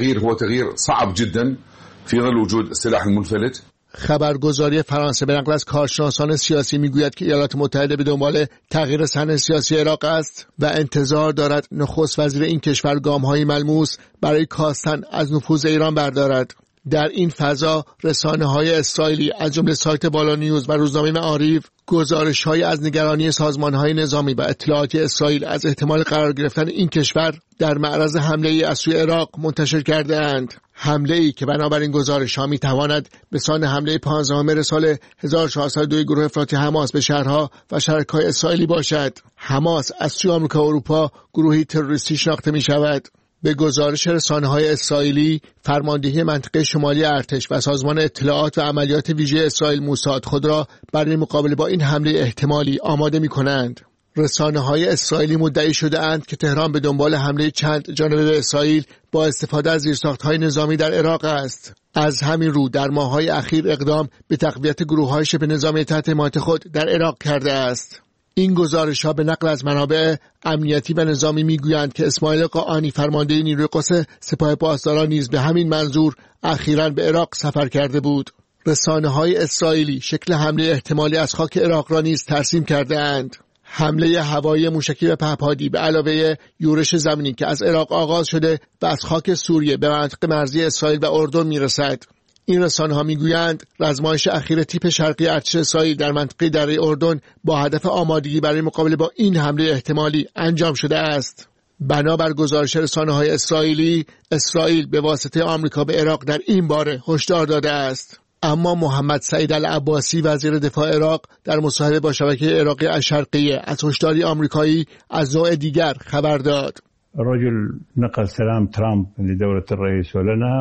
جدا في ظل وجود السلاح المنفلت. خبرگزاری فرانسه به نقل از کارشناسان سیاسی میگوید که ایالات متحده به دنبال تغییر صحنه سیاسی عراق است و انتظار دارد نخست وزیر این کشور گام‌های ملموس برای کاستن از نفوذ ایران بردارد. در این فضا رسانه‌های اسرائیلی از جمله سایت بالا نیوز و روزنامه معارف گزارش‌های از نگرانی سازمان‌های نظامی و اطلاعاتی اسرائیل از احتمال قرار گرفتن این کشور در معرض حمله‌ای از سوی عراق منتشر کرده‌اند. حمله‌ای که بنابراین گزارش‌ها می‌تواند به سان حمله پانزدهم مهر سال هزار و چهارصد و دو گروه افراطی حماس به شهرها و شرکای اسرائیلی باشد. حماس از سوی آمریکا و اروپا گروهی تروریستی شناخته می‌شود. به گزارش رسانه‌های اسرائیلی، فرماندهی منطقه شمالی ارتش و سازمان اطلاعات و عملیات ویژه اسرائیل موساد خود را برای مقابله با این حمله احتمالی آماده می‌کنند. رسانه‌های اسرائیلی مدعی شده اند که تهران به دنبال حمله چند جانبه به اسرائیل با استفاده از زیرساخت‌های نظامی در عراق است. از همین رو در ماه‌های اخیر اقدام به تقویت گروه‌های شبه نظامی تحت حمایت خود در عراق کرده است. این گزارش‌ها به نقل از منابع امنیتی و نظامی می‌گویند که اسماعیل قاآنی فرمانده نیروی قدس سپاه پاسداران نیز به همین منظور اخیراً به عراق سفر کرده بود. رسانه‌های اسرائیلی شکل حمله احتمالی از خاک عراق را نیز ترسیم کرده‌اند. حمله هوایی موشکی و پهپادی به علاوه یورش زمینی که از عراق آغاز شده و از خاک سوریه به مناطق مرزی اسرائیل و اردن می‌رسد. این رسانه‌ها می‌گویند رزمایش اخیر تیپ شرقی ارتش اسرائیل در منطقه دره اردن با هدف آمادگی برای مقابله با این حمله احتمالی انجام شده است. بنابر گزارش رسانه‌های اسرائیلی، اسرائیل به واسطه آمریکا به عراق در این باره هشدار داده است. اما محمد سعید العباسی وزیر دفاع عراق در مصاحبه با شبکه عراقی الشرقیه از هشداری آمریکایی از نوع دیگر خبر داد. رجل نقل سلام ترامب لدولة الرئيس ولنا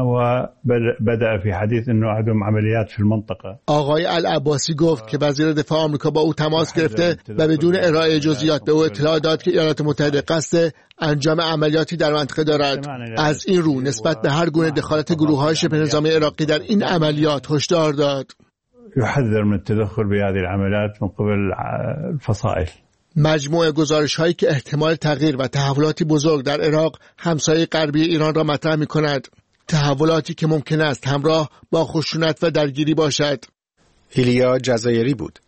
وبدأ في حديث انه عندهم عمليات في المنطقة. آقای العباسی گفت که وزیر دفاع آمریکا با او تماس گرفته و بدون ارائه جزئیات به او اطلاع داد که ایالات متحده قصد انجام عملیاتی در منطقه دارد. از این رو نسبت به هر گونه دخالت گروه‌های شبه نظامی عراقی در این عملیات هشدار داد. يحذر من التدخل بهذه العمليات من قبل الفصائل. مجموعه گزارش‌هایی که احتمال تغییر و تحولاتی بزرگ در عراق همسایه غربی ایران را مطرح می‌کند. تحولاتی که ممکن است همراه با خشونت و درگیری باشد. ایلیا جزایری بود.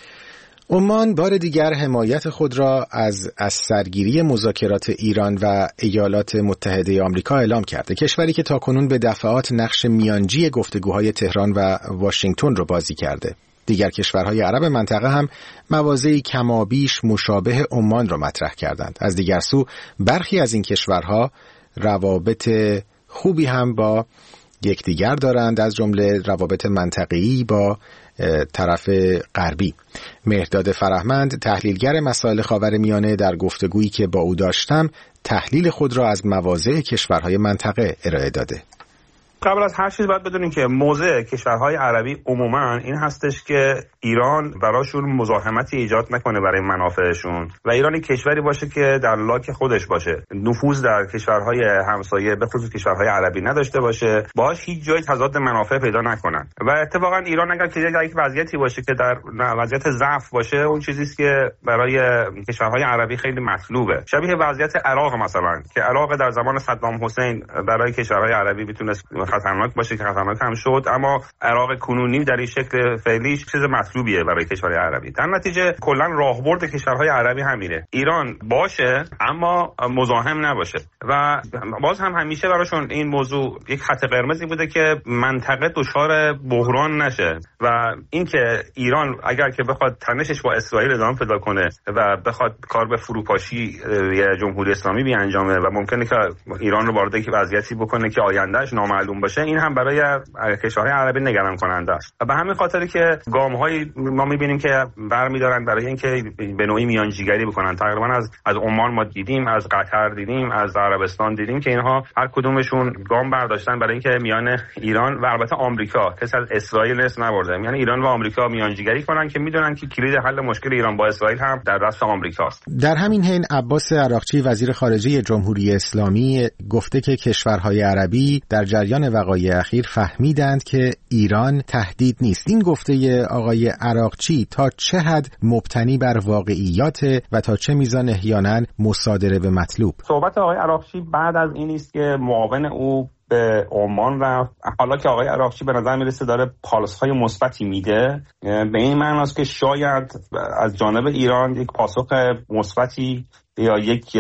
عمان بار دیگر حمایت خود را از از سرگیری مذاکرات ایران و ایالات متحده آمریکا اعلام کرده. کشوری که تاکنون به دفعات نقش میانجی گفتگوهای تهران و واشنگتن را بازی کرده. دیگر کشورهای عرب منطقه هم مواضعی کمابیش مشابه عمان را مطرح کردند. از دیگر سو برخی از این کشورها روابط خوبی هم با یکدیگر دارند، از جمله روابط منطقه‌ای با طرف غربی. مهرداد فرهمند تحلیلگر مسائل خاورمیانه در گفتگویی که با او داشتم تحلیل خود را از مواضع کشورهای منطقه ارائه داده. قبل از هر چیز باید بدونیم که موضع کشورهای عربی عموما این هستش که ایران براشون مزاحمتی ایجاد نکنه برای منافعشون و ایران کشوری باشه که در لاک خودش باشه، نفوذ در کشورهای همسایه به خصوص کشورهای عربی نداشته باشه، باهاش هیچ جای تضاد منافع پیدا نکنن. و اتفاقا ایران اگر که در یک وضعیتی باشه که در وضعیت ضعف باشه، اون چیزی است که برای کشورهای عربی خیلی مطلوبه. شبیه وضعیت عراق مثلا، که عراق در زمان صدام حسین برای کشورهای عربی میتونست خطرناک باشه که خطرناک هم شد، اما عراق کنونی در این شکل فعلی چیز مطلوبیه برای کشورهای عربی. در نتیجه کلا راهبرد کشورهای عربی همینه، ایران باشه اما مزاحم نباشه. و باز هم همیشه براشون این موضوع یک خط قرمزی بوده که منطقه دچار بحران نشه و اینکه ایران اگر که بخواد تنشش با اسرائیل ادامه پیدا کنه و بخواد کار به فروپاشی جمهوری اسلامی بیانجامه و ممکنه که ایران رو وارد یک وضعیتی بکنه که آیندهش نامعلوم باشه، این هم برای کشورهای عربی نگران کننده است. و به همین خاطر که گام‌های ما می‌بینیم که برمی‌دارن برای اینکه به نوعی میانجیگری بکنن. تقریبا از از عمان ما دیدیم، از قطر دیدیم، از عربستان دیدیم که اینها هر کدومشون گام برداشتن برای اینکه میان ایران و البته آمریکا، کسی از اسرائیل نس نبرده، یعنی ایران و آمریکا میانجیگری کنن که میدونن که کلید حل مشکل ایران با اسرائیل هم در دست آمریکاست. در همین حین عباس عراقچی وزیر خارجه جمهوری اسلامی گفته که کشورهای عربی در جریان وقایع اخیر فهمیدند که ایران تهدید نیست. این گفته آقای عراقچی تا چه حد مبتنی بر واقعیات و تا چه میزان احیانا مصادره به مطلوب؟ صحبت آقای عراقچی بعد از این است که معاون او به عمان رفت. حالا که آقای عراقچی به نظر میرسه داره پالس‌های مثبتی میده، به این معنی است که شاید از جانب ایران یک پاسخ مثبتی یا یک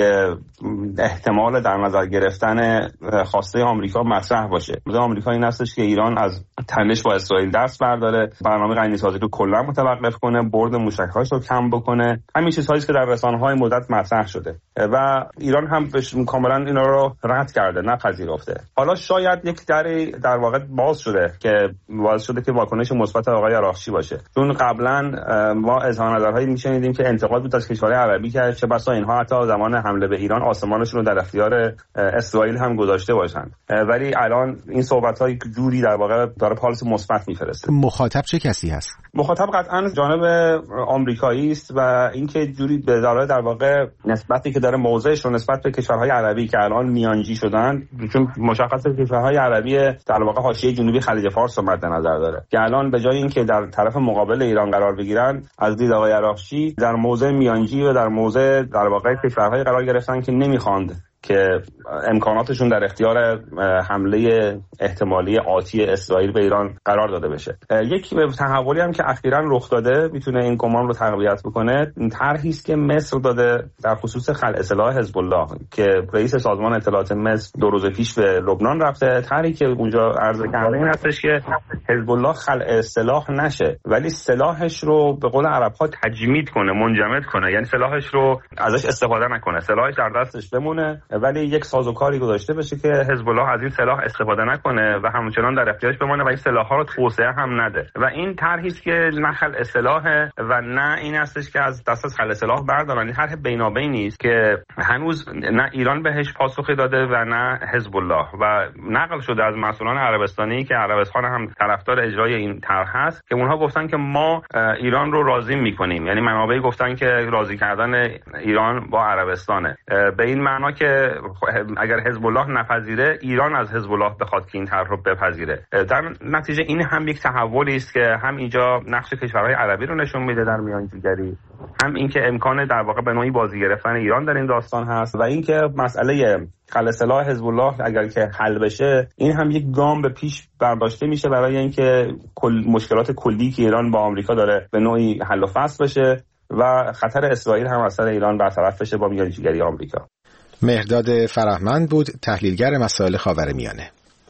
احتمال در نظر گرفتن خواسته آمریکا مطرح باشه. مثلا آمریکا این هستش که ایران از تنش با اسرائیل دست برداره، برنامه غنی‌سازی رو کلا متوقف کنه، برد موشک‌هاش رو کم بکنه. همین چیزهایی که در رسانه‌های مدت مطرح شده و ایران هم کاملا اینا رو رد کرده، نپذیرفته. حالا شاید یک دری در واقع باز شده که باز شده که واکنش مثبت آقای عراقچی باشه، چون قبلا ما اظهار نظرهایی می‌شنیدیم که انتقاد بود از کشورهای عربی که چه بسا اینها حتی زمان حمله به ایران آسمانشون رو در اختیار اسرائیل هم گذاشته باشن، ولی الان این صحبت‌های جوری در واقع داره پالس مثبت میفرسته. مخاطب چه کسی هست؟ مخاطب قطعا جانب آمریکایی است و اینکه جوری به داره در واقع نسبتی که داره موضعش رو نسبت به کشورهای عربی که الان میانجی شدن، چون مشخصه کشورهای عربی در واقع حاشیه جنوبی خلیج فارس رو مد نظر داره که الان به جای اینکه در طرف مقابل ایران قرار بگیرن، از دید آقای عراقچی در موضع میانجی و در موضع در واقع کشورهای قرار گرفتن که نمیخواند که امکاناتشون در اختیار حمله احتمالی آتی اسرائیل به ایران قرار داده بشه. یک تحولی هم که اخیراً رخ داده میتونه این گمان رو تقویت بکنه. طرحی است که مصر داده در خصوص خلع سلاح حزب الله که رئیس سازمان اطلاعات مصر دو روز پیش به لبنان رفته. طرحی که اونجا عرضه کرده این هستش که حزب الله خلع سلاح نشه، ولی سلاحش رو به قول عرب‌ها تجمید کنه، منجمد کنه، یعنی سلاحش رو ازش استفاده نکنه، سلاحش در دستش بمونه، ولی یک سازوکاری گذاشته بشه که حزب الله از این سلاح استفاده نکنه و همچنان در اختیارش بمونه و این سلاح‌ها رو توسعه هم نده. و این طرحی است که نه خلع سلاحه و نه این هستش که از دست از خلع سلاح بردارن. این طرح بینابینی است که هنوز نه ایران بهش پاسخی داده و نه حزب الله، و نقل شده از مسئولان عربستانی که عربستان هم طرفدار اجرای این طرح هست که اونها گفتن که ما ایران رو راضی می‌کنیم، یعنی منابع گفتن که راضی کردن ایران با عربستانه، به این معنا که اگر حزب الله نپذیره ایران از حزب الله بخواد که این طرح رو بپذیره. در نتیجه این هم یک تحولی است که هم اینجا نقش کشورهای عربی رو نشون میده در میانجیگری، هم اینکه امکان در واقع به نوعی بازی گرفتن ایران در این داستان هست و اینکه مسئله خلع سلاح حزب الله اگر که حل بشه این هم یک گام به پیش برداشته میشه برای اینکه کل مشکلات کلی که ایران با آمریکا داره به نوعی حل و فصل بشه و خطر اسرائیل هم از سر ایران برطرف بشه با میانجیگری آمریکا. مهرداد فرهمند بود، تحلیلگر مسائل خاورمیانه.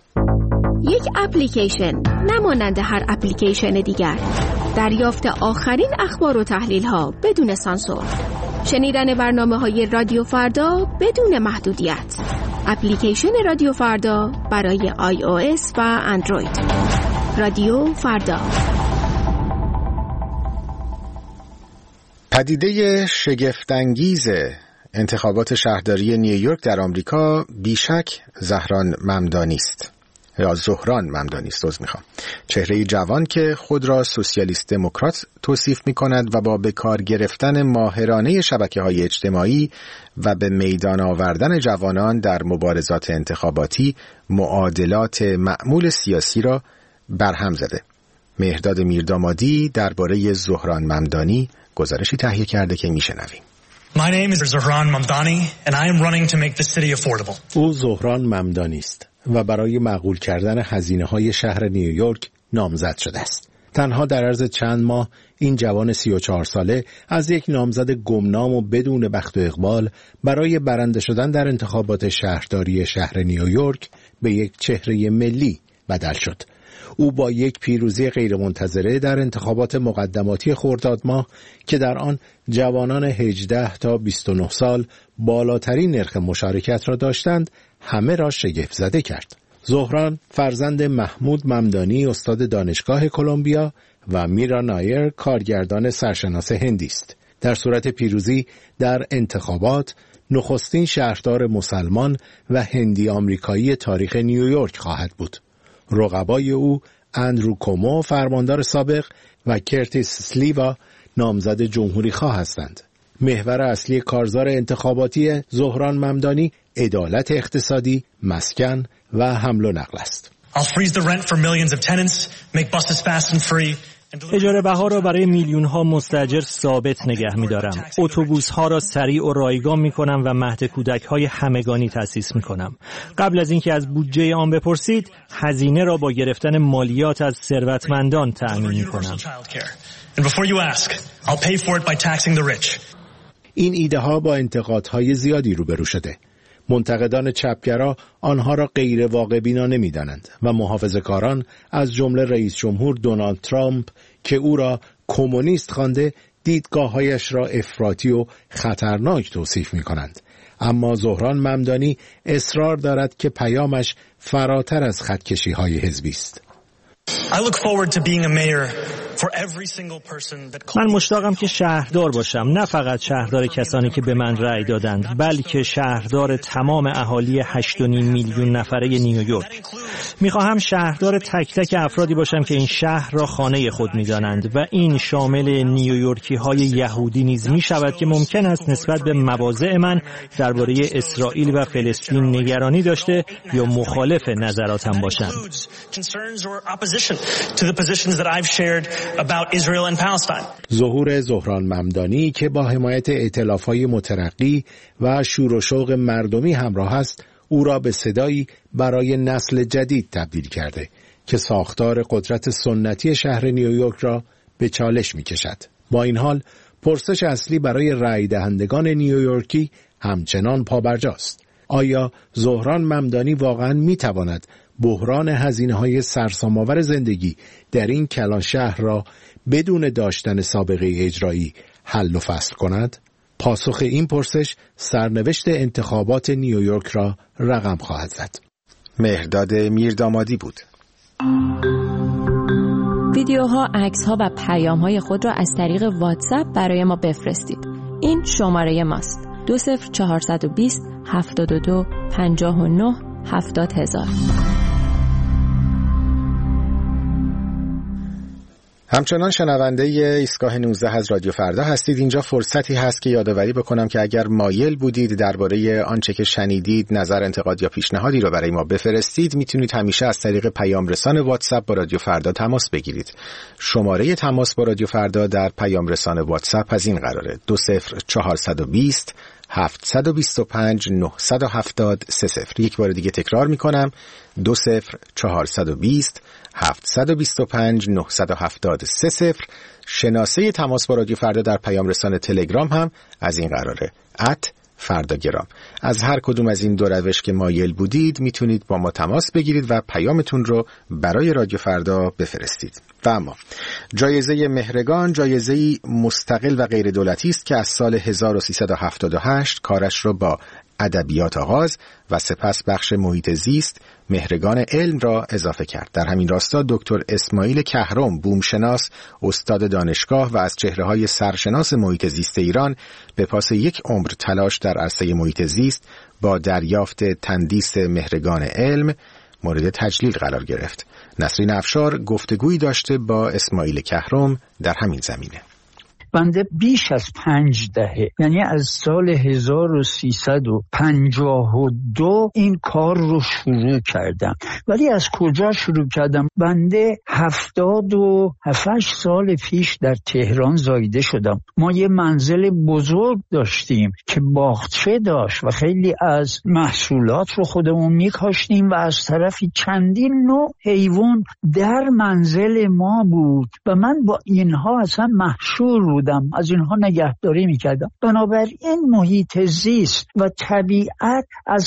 یک اپلیکیشن نمانند هر اپلیکیشن دیگر، دریافت آخرین اخبار و تحلیل ها بدون سانسور، شنیدن برنامه های رادیو فردا بدون محدودیت. اپلیکیشن رادیو فردا برای آی او اس و اندروید. رادیو فردا. پدیده شگفت‌انگیز انتخابات شهرداری نیویورک در آمریکا بیشک زهران ممدانی است. یا زهران ممدانی است عذر میخوام چهره جوان که خود را سوسیالیست دموکرات توصیف میکند و با به کار گرفتن ماهرانه شبکه‌های اجتماعی و به میدان آوردن جوانان در مبارزات انتخاباتی معادلات معمول سیاسی را برهم زده. مهرداد میردامادی درباره زهران ممدانی گزارشی تهیه کرده که میشنویم. My name is Zohran Mamdani and I am running to make the city affordable. او زهران ممدانی است و برای معقول کردن هزینه‌های شهر نیویورک نامزد شده است. تنها در عرض چند ماه این جوان سی و چهار ساله از یک نامزد گمنام و بدون بخت و اقبال برای برنده شدن در انتخابات شهرداری شهر نیویورک به یک چهره ملی بدل شد. او با یک پیروزی غیرمنتظره در انتخابات مقدماتی خرداد ماه که در آن جوانان هجده تا بیست و نه سال بالاترین نرخ مشارکت را داشتند همه را شگفت زده کرد. زهران فرزند محمود ممدانی استاد دانشگاه کلمبیا و میرا نایر کارگردان سرشناس هندی است. در صورت پیروزی در انتخابات نخستین شهردار مسلمان و هندی آمریکایی تاریخ نیویورک خواهد بود. رقبای او اندرو کومو فرماندار سابق و کرتیس سلیوا نامزد جمهوری خواه هستند. محور اصلی کارزار انتخاباتی زهران ممدانی عدالت اقتصادی، مسکن و حمل و نقل است. اجاره بها را برای میلیون ها مستاجر ثابت نگه می دارم. اتوبوس ها را سریع و رایگان می کنم و مهد کودک های همگانی تأسیس می کنم. قبل از اینکه از بودجه آن بپرسید، هزینه را با گرفتن مالیات از ثروتمندان تأمین می کنم. این ایده ها با انتقادهای زیادی روبرو شده. منتقدان چپگرا آنها را غیر واقع بینا نمی‌دانند و محافظه‌کاران از جمله رئیس جمهور دونالد ترامپ که او را کمونیست خوانده دیدگاه‌هایش را افراطی و خطرناک توصیف می‌کنند. اما زهران ممدانی اصرار دارد که پیامش فراتر از خطکشی‌های حزبی است. من مشتاقم که شهردار باشم، نه فقط شهردار کسانی که به من رأی دادند، بلکه شهردار تمام اهالی هشت و نیم میلیون نفره نیویورک. میخواهم شهردار تک تک افرادی باشم که این شهر را خانه خود میدانند و این شامل نیویورکی های یهودی نیز می شود که ممکن است نسبت به مواضع من درباره اسرائیل و فلسطین نگرانی داشته یا مخالف نظراتم باشند. ظهور زهران ممدانی که با حمایت ائتلاف‌های مترقی و شور و شوق مردمی همراه است، او را به صدایی برای نسل جدید تبدیل کرده که ساختار قدرت سنتی شهر نیویورک را به چالش می‌کشد. با این حال پرسش اصلی برای رأی دهندگان نیویورکی همچنان پابرجاست. آیا زهران ممدانی واقعاً می‌تواند بحران هزینه‌های سرسام‌آور زندگی در این کلان شهر را بدون داشتن سابقه اجرایی حل و فصل کند؟ پاسخ این پرسش سرنوشت انتخابات نیویورک را رقم خواهد زد. مهرداد میردامادی بود. ویدیوها، عکس‌ها و پیام‌های خود را از طریق واتساپ برای ما بفرستید. این شماره ماست: دو صفر چهارصد و بیست هفتاد و دو پنجاه و نه هفتاد هزار. همچنان شنونده ایستگاه نوزده از رادیو فردا هستید. اینجا فرصتی هست که یادآوری بکنم که اگر مایل بودید درباره آنچه که شنیدید نظر، انتقاد یا پیشنهادی را برای ما بفرستید، میتونید همیشه از طریق پیام رسان واتساپ با رادیو فردا تماس بگیرید. شماره تماس با رادیو فردا در پیام رسان واتساپ از این قراره: دو صفر چهارصد و بیست هفتصد و بیست و پنج نهصد و هفتاد سه صفر. یک بار دیگه تکرار میکنم: دو صفر چهارصد و بیست هفتصد و بیست و پنج نهصد و هفتاد سه صفر. شناسه تماس با رادیو فردا در پیام رسان تلگرام هم از این قراره: ات فرداگرام. از هر کدوم از این دو روش که مایل بودید میتونید با ما تماس بگیرید و پیامتون رو برای رادیو فردا بفرستید. و اما جایزه مهرگان جایزه‌ای مستقل و غیر دولتی است که از سال هزار و سیصد و هفتاد و هشت کارش رو با ادبیات آغاز و سپس بخش محیط زیست مهرگان علم را اضافه کرد. در همین راستا دکتر اسماعیل کهرم، بومشناس، استاد دانشگاه و از چهره‌های سرشناس محیط زیست ایران، به پاس یک عمر تلاش در عرصه محیط زیست با دریافت تندیس مهرگان علم مورد تجلیل قرار گرفت. نسرین افشار گفتگویی داشته با اسماعیل کهرم در همین زمینه. بنده بیش از پنج دهه، یعنی از سال هزار و سیصد و پنجاه و دو این کار رو شروع کردم. ولی از کجا شروع کردم؟ بنده هفتاد و هفت سال پیش در تهران زایده شدم. ما یه منزل بزرگ داشتیم که باغچه داشت و خیلی از محصولات رو خودمون میکاشتیم و از طرفی چندین نوع حیوان در منزل ما بود و من با اینها اصلا محشور بود، از اینها نگهداری میکردم. بنابراین محیط زیست و طبیعت از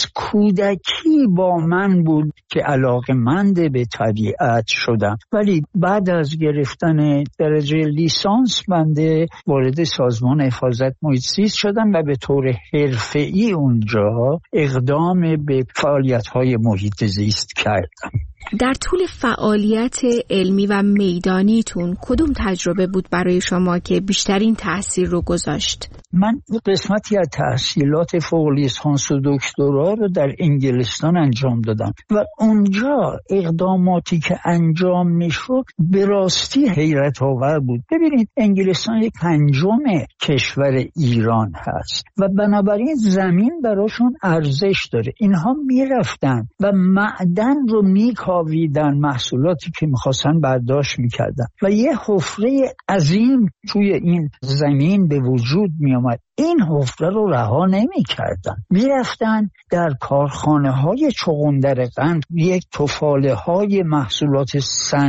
کودکی با من بود که علاقه‌مند به طبیعت شدم. ولی بعد از گرفتن درجه لیسانس بنده وارد سازمان حفاظت محیط زیست شدم و به طور حرفه‌ای اونجا اقدام به فعالیت‌های محیط زیست کردم. در طول فعالیت علمی و میدانیتون کدوم تجربه بود برای شما که بیشترین تأثیر رو گذاشت؟ من قسمتی از تحصیلات فوق لیسانس و دکترا رو در انگلستان انجام دادم و اونجا اقداماتی که انجام میشد به راستی حیرت آور بود. ببینید انگلستان یک پنجم کشور ایران هست و بنابراین زمین براشون ارزش داره. اینها میرفتن و معدن رو میکاویدن، محصولاتی که میخواستن برداشت میکردن و یه حفره عظیم توی این زمین به وجود می آمد. این حفره رو رها نمی کردن. می رفتن در کارخانه های چغندر قند یک تفاله های محصولات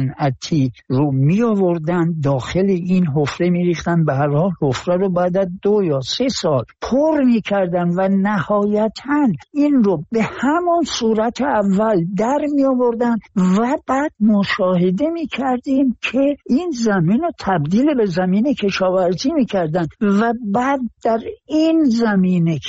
صنعتی رو می آوردن داخل این حفره می ریختن. به هر حال حفره رو بعد از دو یا سه سال پر می کردن و نهایتاً این رو به همان صورت اول در می آوردن و بعد مشاهده می کردیم که این زمین رو تبدیل به زمین کشاورزی می کردن و بعد در این زمین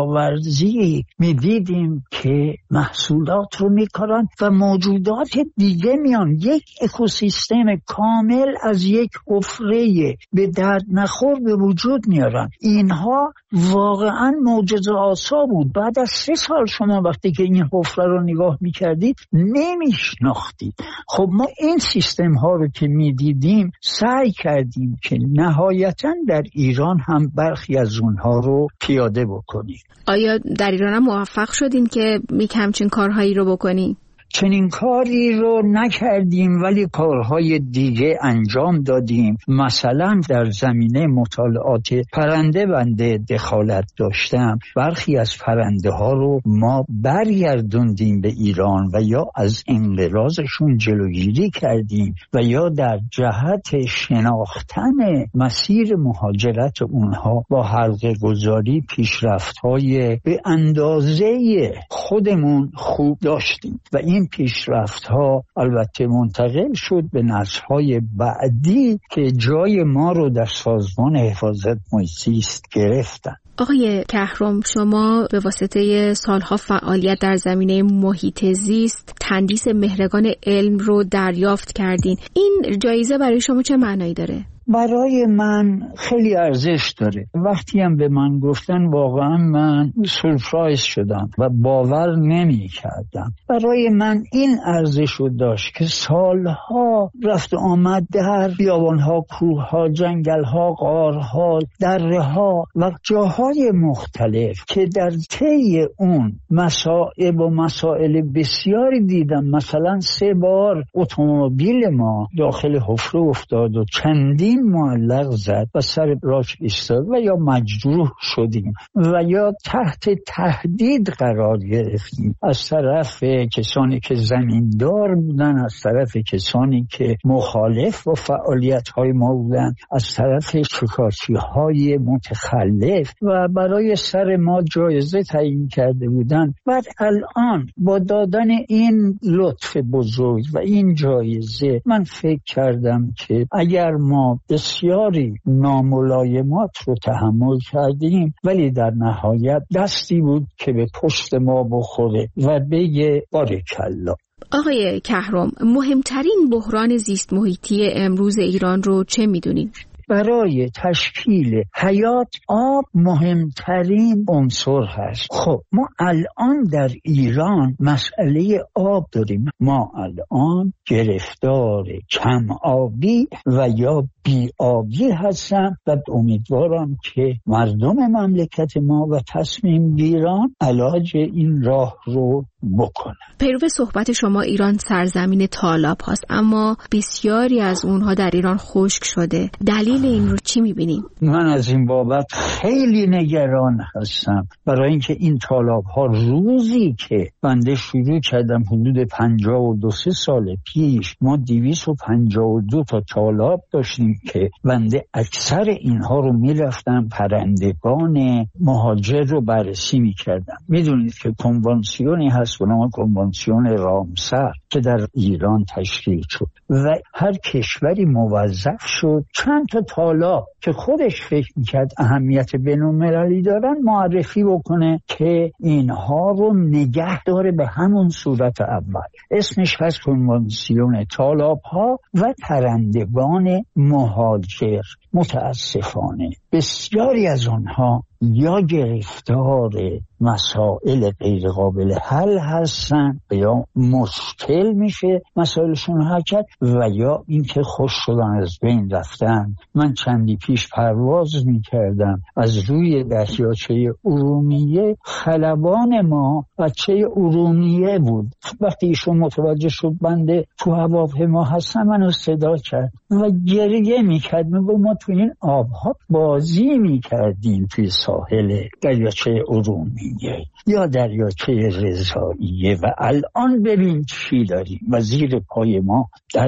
کشاورزی می دیدیم که محصولات رو می کارن و موجودات دیگه میان. یک اکوسیستم کامل از یک حفره به درد نخور به وجود میارن. اینها واقعا معجزه آسا بود. بعد از سه سال شما وقتی که این حفره رو نگاه می کردید نمیشناختید. خب ما این سیستم ها رو که می دیدیم سعی کردیم که نهایتا در ایران هم برخی از اونها رو پیاده بکنیم. آیا در ایران هم موفق شدین که یک همچین کارهایی رو بکنین؟ چنین کاری رو نکردیم ولی کارهای دیگه انجام دادیم. مثلا در زمینه مطالعات پرنده بنده دخالت داشتم. برخی از پرنده ها رو ما برگردوندیم به ایران و یا از انقراضشون جلوگیری کردیم و یا در جهت شناختن مسیر مهاجرت اونها با حلقه گذاری پیشرفت‌های به اندازه خودمون خوب داشتیم و این پیشرفت ها البته منتقل شد به نسل های بعدی که جای ما رو در سازمان حفاظت محیط زیست گرفتن. آقای کهرم، شما به واسطه سالها فعالیت در زمینه محیط زیست تندیس مهرگان علم رو دریافت کردین. این جایزه برای شما چه معنایی داره؟ برای من خیلی ارزش داره. وقتی هم به من گفتن واقعا من سورپرایز شدم و باور نمی کردم. برای من این ارزش رو داشت که سالها رفت آمد در بیابانها، کوهها، جنگلها، غارها، درهها و جاهای مختلف که در طی اون مسائل و مسائل بسیاری دیدم. مثلا سه بار اتومبیل ما داخل حفره افتاد و چندین معلق زد و سر راک ایستاد و یا مجروح شدیم و یا تحت تهدید قرار گرفتیم از طرف کسانی که زمیندار بودن، از طرف کسانی که مخالف با فعالیت‌های ما بودن، از طرف شکارچی‌های متخلف و برای سر ما جایزه تعیین کرده بودن. بعد الان با دادن این لطف بزرگ و این جایزه من فکر کردم که اگر ما بسیاری ناملایمات رو تحمل کردیم ولی در نهایت دستی بود که به پشت ما بخوره و بگه بارکالله. آقای کهرم، مهمترین بحران زیست محیطی امروز ایران رو چه میدونین؟ برای تشکیل حیات آب مهمترین عنصر هست. خب ما الان در ایران مسئله آب داریم. ما الان گرفتار کم آبی و یا بی آبی هستم و امیدوارم که مردم مملکت ما و تصمیم گیران علاج این راه رو بکنن. پیرو صحبت شما ایران سرزمین تالاب هاست، اما بسیاری از اونها در ایران خشک شده. دلیل این رو چی میبینیم؟ من از این بابت خیلی نگران هستم، برای اینکه این تالاب ها روزی که بنده شروع کردم حدود پنجاه و دو سه سال پیش ما دویست و پنجاه و دو تا تالاب داشتیم که بنده اکثر اینها رو میرفتم پرندگان مهاجر رو بررسی میکردم. میدونید که کنوانسیونی هست به نام کنوانسیون رامسر که در ایران تشکیل شد و هر کشوری موظف شد چند تا تالاب که خودش فکر میکرد اهمیت بین‌المللی دارن معرفی بکنه که اینها رو نگه داره به همون صورت اول. اسمش هست کنوانسیون تالاب ها و پرندگان مهاجر. متاسفانه بسیاری از آنها یا گرفتار مسائل غیر قابل حل هستن و یا مشکل میشه مسائلشون حل کرد و یا اینکه خوش شدن از بین رفتن. من چندی پیش پرواز میکردم از روی دریاچه ارومیه، خلبان ما بچه ارومیه بود. وقتی ایشون متوجه شد بنده تو هواپیما هستم منو صدا کرد و گریه میکرد، میگو ما تو این آبها بازی میکردیم توی ساحل دریاچه ارومیه یا دریاچه رضاییه و الان ببین چی داریم. و زیر پای ما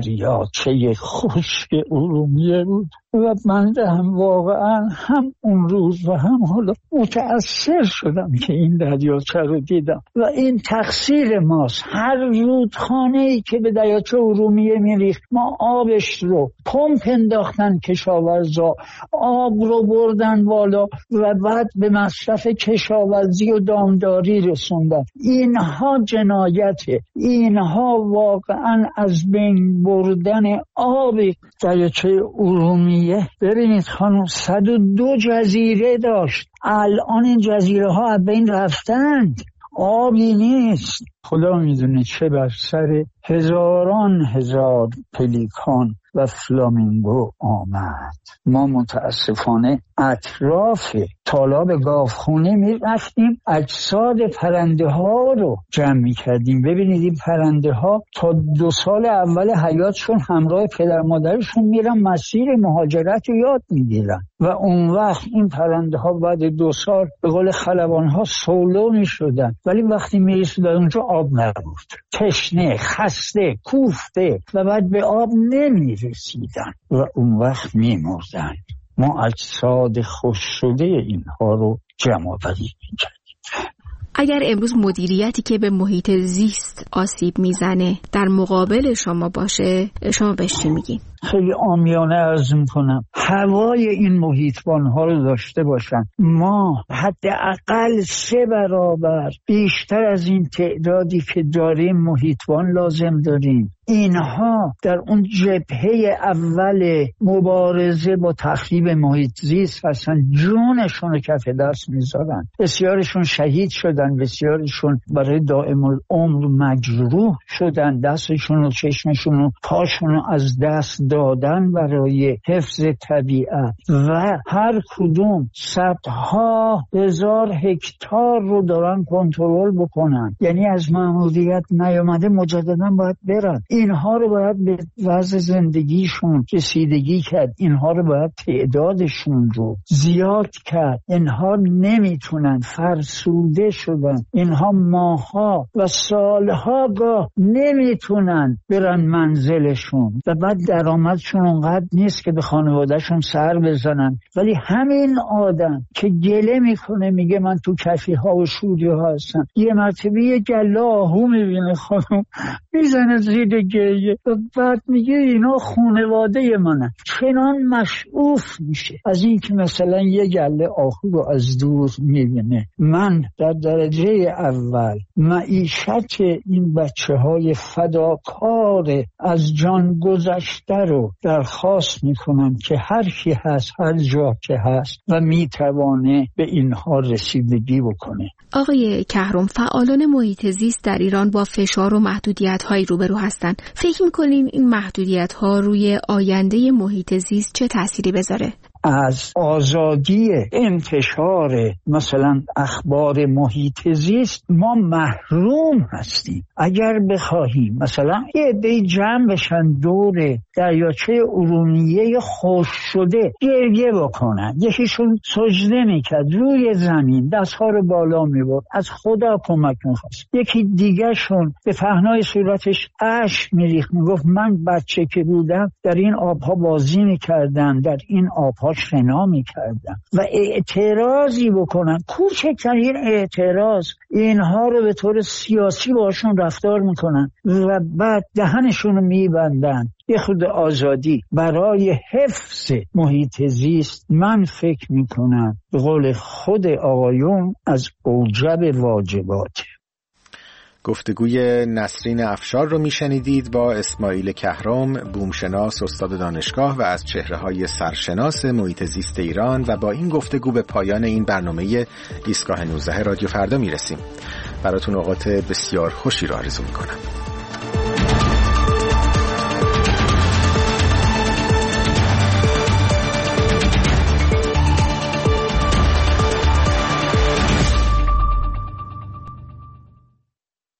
دریاچه خشک ارومیه بود و من هم واقعا هم اون روز و هم حالا متأثر شدم که این دریاچه رو دیدم و این تقصیر ماست. هر رودخانه‌ای که به دریاچه ارومیه میریخت ما آبش رو پمپ انداختن، کشاورزا آب رو بردن بالا و بعد به مصرف کشاورزی و دامداری رسوندن. اینها جنایته، اینها واقعا از بین بردن آب دریاچه ارومیه. ببینید خانم صد و دو جزیره داشت، الان این جزیره ها از بین رفتند، آبی نیست. خدا میدونه چه بر سر هزاران هزار پلیکان و فلامینگو آمد. ما متاسفانه اطراف تالاب گاوخونه می رفتیم اجساد پرنده ها رو جمع می کردیم. ببینید این پرنده ها تا دو سال اول حیاتشون همراه پدر مادرشون میرن مسیر مهاجرت رو یاد می گیرن و اون وقت این پرنده ها بعد دو سال به قول خلبان ها سولو می شدن، ولی وقتی می رسید اونجا آب نبود، تشنه، خسته، کوفته و بعد به آب نمی رسیدن و اون وقت می مردن. ما اجساد خوش شده اینها رو جمع آوری می کردیم. اگر امروز مدیریتی که به محیط زیست آسیب میزنه در مقابل شما باشه، شما بهش چی میگین؟ خیلی عامیانه عرض میکنم هوای این محیطبان ها رو داشته باشن. ما حداقل سه برابر بیشتر از این تعدادی که داریم محیطبان لازم داریم. اینها در اون جبهه اول مبارزه با تخریب محیط زیست هستن، جونشون رو کف دست میذارن. بسیارشون شهید شدن، بسیارشون برای دائم العمر مجروح شدن، دستشون و چشمشون و پاشون رو از دست دادن برای حفظ طبیعت و هر کدوم صدها هزار هکتار رو دارن کنترل بکنن. یعنی از مأموریت نیامده مجددا باید برن. اینها رو باید به وضع زندگیشون رسیدگی کرد، اینها رو باید تعدادشون رو زیاد کرد. اینها نمیتونن، فرسوده شدن، اینها ماها و سالها گاه نمیتونن برن منزلشون و بعد درآمدشون اونقدر نیست که به خانوادهشون سر بزنن. ولی همین آدم که گله میکنه میگه من تو کفی ها و شوری ها هستم، یه مرتبه یه گله آهو میبینه خانم میزنه زیر گریه و بعد میگه اینا خانواده منن. چنان مشعوف میشه از این که مثلا یه گله آهو رو از دور میبینه. من در درجه اول معیشت این بچه های فداکار از جان گذشته رو درخواست میکنم که هر کی هست هر جا که هست و میتوانه به اینها رسیدگی بکنه. آقای کهرم، فعالان محیط زیست در ایران با فشار و محدودیت‌هایی روبرو هستند. فکر می‌کنین این محدودیت‌ها روی آینده محیط زیست چه تأثیری بذاره؟ از آزادی انتشار مثلا اخبار محیط زیست ما محروم هستیم. اگر بخواهیم مثلا یه عده جمع بشن دور دریاچه ارومیه خشک شده گریه بکنن، یکیشون سجده میکرد روی زمین دستها رو بالا میبرد از خدا کمک میخواست، یکی دیگه شون به پهنای صورتش اشک میریخت میگفت من بچه که بودم در این آبها بازی میکردم، در این آبها شنا میکردم و اعتراضی بکنن، کوچکترین اعتراض اینها رو به طور سیاسی باشون رفتار میکنن و بعد دهنشون رو میبندن. یه خود آزادی برای حفظ محیط زیست من فکر میکنم به قول خود آقایون از اوجب واجبات. گفتگوی نسرین افشار رو میشنیدید با اسماعیل کهرم، بومشناس استاد دانشگاه و از چهره‌های سرشناس محیط زیست ایران. و با این گفتگو به پایان این برنامه ایستگاه نوزده رادیو فردا میرسیم. براتون اوقات بسیار خوشی رو آرزو میکنم.